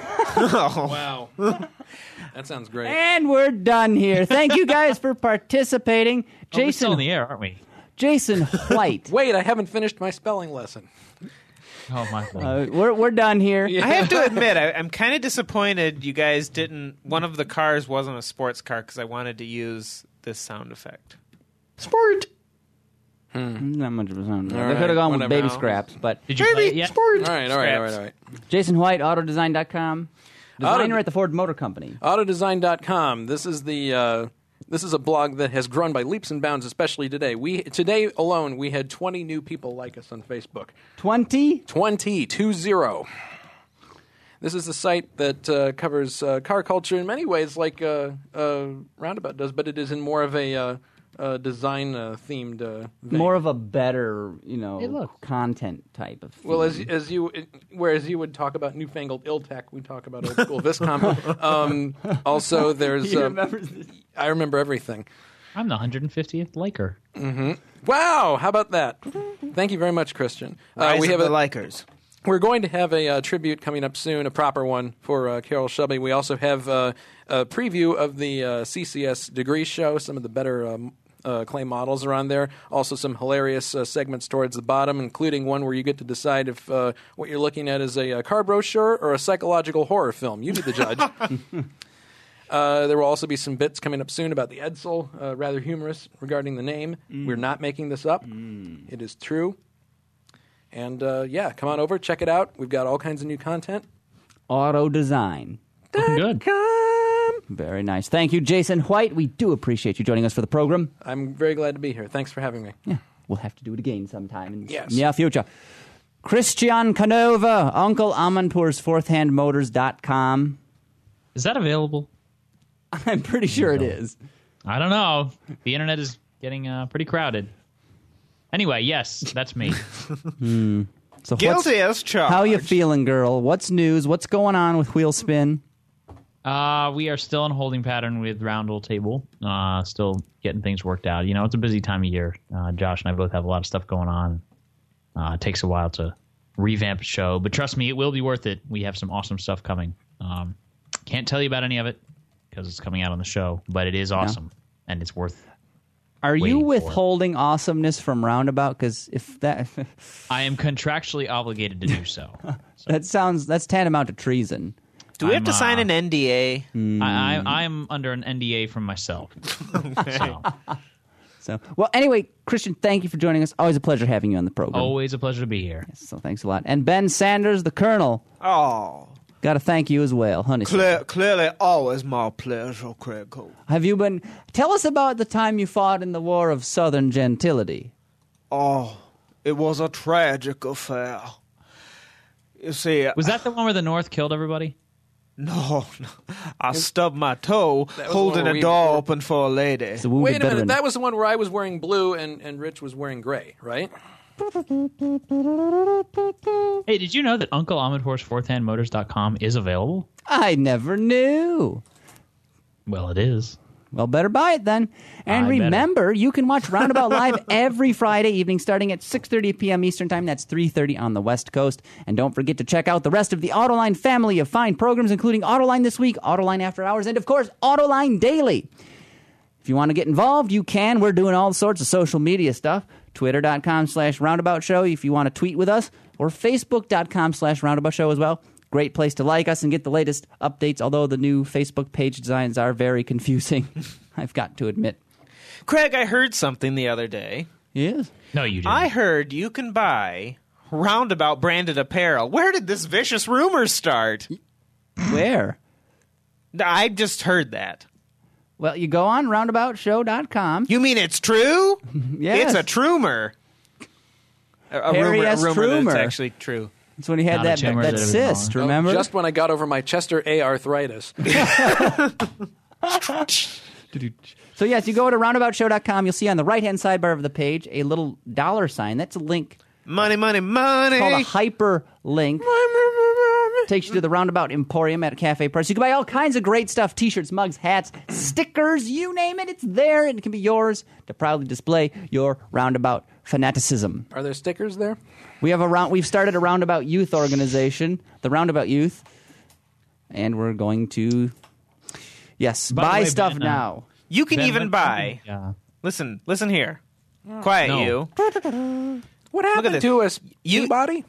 Speaker 2: Wow. That sounds great.
Speaker 1: And we're done here. Thank you guys for participating.
Speaker 3: Oh, we're still
Speaker 1: Jason
Speaker 3: in the air, aren't we?
Speaker 1: Jason White.
Speaker 2: Wait, I haven't finished my spelling lesson.
Speaker 3: Oh, my God.
Speaker 1: Uh, we're we're done here.
Speaker 4: I have to admit, I, I'm kind of disappointed you guys didn't. One of the cars wasn't a sports car because I wanted to use this sound effect. Sport.
Speaker 1: Not much of a sound.
Speaker 2: All
Speaker 1: They
Speaker 2: right,
Speaker 1: could have gone with
Speaker 2: whatever.
Speaker 1: baby scraps, but
Speaker 3: Did you play it yet?
Speaker 4: Sport.
Speaker 2: All right, all right, all right, all right.
Speaker 1: Jason White, Autodesign dot com, designer
Speaker 2: Auto-
Speaker 1: at the Ford Motor Company.
Speaker 2: Autodesign dot com. This is the uh, this is a blog that has grown by leaps and bounds, especially today. We today alone we had twenty new people like us on Facebook.
Speaker 1: Twenty.
Speaker 2: twenty, two zero. This is a site that uh, covers uh, car culture in many ways, like uh, uh, Roundabout does, but it is in more of a uh, uh, design uh, themed. Uh, vein.
Speaker 1: More of a better, you know,
Speaker 3: Hey, look.
Speaker 1: content type of.
Speaker 2: Well, as
Speaker 1: theme.
Speaker 2: as you, whereas you would talk about newfangled Iltec, we talk about old school Viscom. um, also, there's.
Speaker 1: He
Speaker 2: Uh,
Speaker 1: remembers this.
Speaker 2: I remember everything.
Speaker 3: I'm the one hundred fiftieth Laker.
Speaker 2: Wow, how about that? Thank you very much, Christian. Uh,
Speaker 4: Rise
Speaker 2: we
Speaker 4: of
Speaker 2: have
Speaker 4: the
Speaker 2: a,
Speaker 4: Likers.
Speaker 2: we're going to have a uh, tribute coming up soon, a proper one for uh, Carol Shelby. We also have uh, a preview of the uh, C C S degree show. Some of the better um, uh, clay models are on there. Also, some hilarious uh, segments towards the bottom, including one where you get to decide if uh, what you're looking at is a, a car brochure or a psychological horror film. You be the judge. Uh, there will also be some bits coming up soon about the Edsel, uh, rather humorous regarding the name. We're not making this up. It is true. And uh, yeah, come on over, check it out. We've got all kinds of new content.
Speaker 1: Auto Design.
Speaker 3: Looking good.
Speaker 1: Very nice. Thank you, Jason White. We do appreciate you joining us for the program.
Speaker 2: I'm very glad to be here. Thanks for having me.
Speaker 1: Yeah, we'll have to do it again sometime in
Speaker 2: Yes.
Speaker 1: the near future. Christian Canova, Uncle Amanpour's fourth hand motors dot com.
Speaker 3: Is that available?
Speaker 1: I'm pretty sure it is.
Speaker 3: I don't know. The internet is getting uh, pretty crowded. Anyway, yes, that's me.
Speaker 1: So what's-
Speaker 4: Guilty as charged.
Speaker 1: how you feeling, girl? What's news? What's going on with Wheelspin?
Speaker 3: Uh, we are still in a holding pattern with Roundel Table. Uh, still getting things worked out. You know, it's a busy time of year. Uh, Josh and I both have a lot of stuff going on. Uh, it takes a while to revamp a show, but trust me, it will be worth it. We have some awesome stuff coming. Um, can't tell you about any of it because it's coming out on the show, but it is awesome and it's worth.
Speaker 1: Are you
Speaker 3: Waiting for it.
Speaker 1: withholding awesomeness from Roundabout? Because if that
Speaker 3: I am contractually obligated to do so. so
Speaker 1: that sounds that's tantamount to treason.
Speaker 4: Do we have
Speaker 3: I'm,
Speaker 4: to sign
Speaker 3: uh,
Speaker 4: an N D A?
Speaker 3: I, I, I'm under an N D A from myself. So,
Speaker 1: So, well, anyway, Christian, thank you for joining us. Always a pleasure having you on the program.
Speaker 3: Always a pleasure to be here.
Speaker 1: So thanks a lot. And Ben Sanders, the Colonel,
Speaker 4: Oh,
Speaker 1: got to thank you as well, honey.
Speaker 4: clear, clearly always my pleasure, Craig Cole.
Speaker 1: Have you been? Tell us about the time you fought in the War of Southern Gentility.
Speaker 4: Oh, it was a tragic affair. You see,
Speaker 3: Was that the one where the North killed everybody?
Speaker 4: no, no, I stubbed my toe
Speaker 2: was
Speaker 4: holding
Speaker 2: the one
Speaker 4: a
Speaker 2: where we
Speaker 4: door
Speaker 2: were-
Speaker 4: open for a lady.
Speaker 1: It's a wounded
Speaker 2: Wait a minute.
Speaker 1: veteran.
Speaker 2: That was the one where I was wearing blue and, and Rich was wearing gray, right?
Speaker 3: Hey, did you know that Uncle Amador's fourth hand motors dot com is available?
Speaker 1: I never knew.
Speaker 3: Well, it is.
Speaker 1: Well, better buy it then. And
Speaker 3: I better.
Speaker 1: remember, you can watch Roundabout Live every Friday evening starting at six thirty p.m. Eastern Time. That's three thirty on the West Coast. And don't forget to check out the rest of the Autoline family of fine programs, including Autoline This Week, Autoline After Hours, and, of course, Autoline Daily. If you want to get involved, you can. We're doing all sorts of social media stuff. Twitter.com slash Roundabout Show if you want to tweet with us, or Facebook.com slash Roundabout Show as well. Great place to like us and get the latest updates, although the new Facebook page designs are very confusing, I've got to admit.
Speaker 4: Craig, I heard something the other day.
Speaker 1: Yes.
Speaker 3: No, you didn't.
Speaker 4: I heard you can buy Roundabout branded apparel. Where did this vicious rumor start?
Speaker 1: Where?
Speaker 4: I just heard that.
Speaker 1: Well, you go on roundabout show dot com.
Speaker 4: You mean it's true?
Speaker 1: Yes.
Speaker 4: It's a trumer. A, a
Speaker 1: Harry
Speaker 4: rumor, a
Speaker 1: S.
Speaker 4: rumor
Speaker 1: Trumer.
Speaker 4: that's actually true.
Speaker 1: That's when he had
Speaker 3: Not a
Speaker 1: that,
Speaker 3: tumor
Speaker 1: that
Speaker 3: that is
Speaker 1: cyst,
Speaker 3: wrong.
Speaker 1: remember?
Speaker 2: Oh, just when I got over my Chester A arthritis.
Speaker 1: So, yes, you go to roundabout show dot com. You'll see on the right-hand sidebar of the page a little dollar sign. That's a link
Speaker 4: Money, money, money.
Speaker 1: called a hyperlink. Takes you to the Roundabout Emporium at Cafe Press. You can buy all kinds of great stuff, T-shirts, mugs, hats, stickers, you name it. It's there, and it can be yours to proudly display your Roundabout fanaticism.
Speaker 2: Are there stickers there?
Speaker 1: We have a round. We've started a Roundabout Youth organization, the Roundabout Youth, and we're going to, yes,
Speaker 3: By the
Speaker 1: buy
Speaker 3: way,
Speaker 1: stuff
Speaker 3: Ben, uh,
Speaker 1: now.
Speaker 4: You can
Speaker 3: Ben,
Speaker 4: even
Speaker 3: what-
Speaker 4: buy.
Speaker 3: Yeah.
Speaker 4: Listen, listen here. Quiet
Speaker 3: No.
Speaker 4: you.
Speaker 2: What happened
Speaker 4: this.
Speaker 2: to us?
Speaker 4: You-
Speaker 2: body?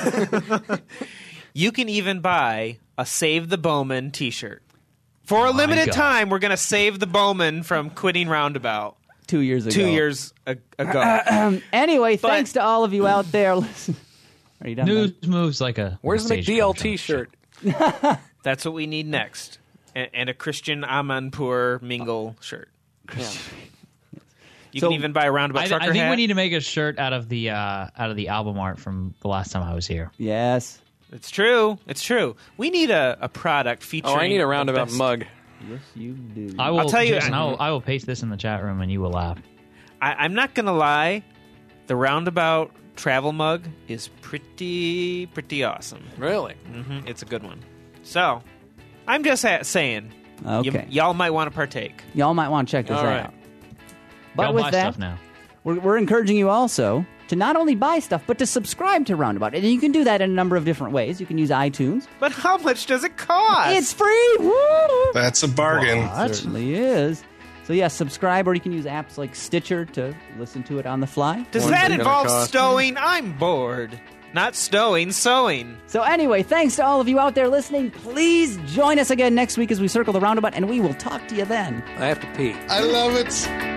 Speaker 4: You can even buy a Save the Bowman t-shirt. For a
Speaker 3: My
Speaker 4: limited
Speaker 3: God.
Speaker 4: time, we're going to save the Bowman from quitting Roundabout.
Speaker 1: Two years ago.
Speaker 4: Two years a- ago.
Speaker 1: Anyway,
Speaker 4: But-
Speaker 1: thanks to all of you out there. Listen. Are you done?
Speaker 3: News
Speaker 1: Ben?
Speaker 3: moves like a.
Speaker 2: Where's the
Speaker 3: stage
Speaker 2: McDLT
Speaker 3: coach.
Speaker 2: shirt?
Speaker 4: That's what we need next. And, and a Christian Amanpour Mingle shirt.
Speaker 2: Yeah.
Speaker 4: You
Speaker 1: So-
Speaker 4: can even buy a Roundabout
Speaker 3: I,
Speaker 4: trucker
Speaker 3: I think
Speaker 4: hat.
Speaker 3: we need to make a shirt out of the uh, out of the album art from the last time I was here.
Speaker 1: Yes.
Speaker 4: It's true. It's true. We need a, a product featuring.
Speaker 2: Oh, I need a
Speaker 4: the
Speaker 2: roundabout
Speaker 4: best-
Speaker 2: mug.
Speaker 1: Yes, you do.
Speaker 3: I will
Speaker 4: I'll tell you-
Speaker 3: Jason, I will, I will paste this in the chat room and you will laugh.
Speaker 4: I, I'm not gonna lie. The Roundabout travel mug is pretty pretty awesome.
Speaker 2: Really?
Speaker 4: hmm It's a good one. So, I'm just ha- saying.
Speaker 1: Okay.
Speaker 4: y- y'all might want to partake.
Speaker 1: Y'all might want to check this
Speaker 2: All right.
Speaker 1: out. But
Speaker 3: Y'all
Speaker 1: with
Speaker 3: buy
Speaker 1: that,
Speaker 3: stuff now.
Speaker 1: We're, we're encouraging you also to not only buy stuff, but to subscribe to Roundabout. And you can do that in a number of different ways. You can use iTunes.
Speaker 4: But how much does it cost?
Speaker 1: It's free! Woo!
Speaker 6: That's a bargain.
Speaker 1: It certainly is. So, yes, subscribe, or you can use apps like Stitcher to listen to it on the fly.
Speaker 4: Does
Speaker 2: What's
Speaker 4: that
Speaker 2: it gonna
Speaker 4: involve
Speaker 2: cost?
Speaker 4: stowing? I'm bored. Not stowing, sewing.
Speaker 1: So, anyway, thanks to all of you out there listening. Please join us again next week as we circle the Roundabout, and we will talk to you then.
Speaker 2: I have to pee.
Speaker 6: I love it.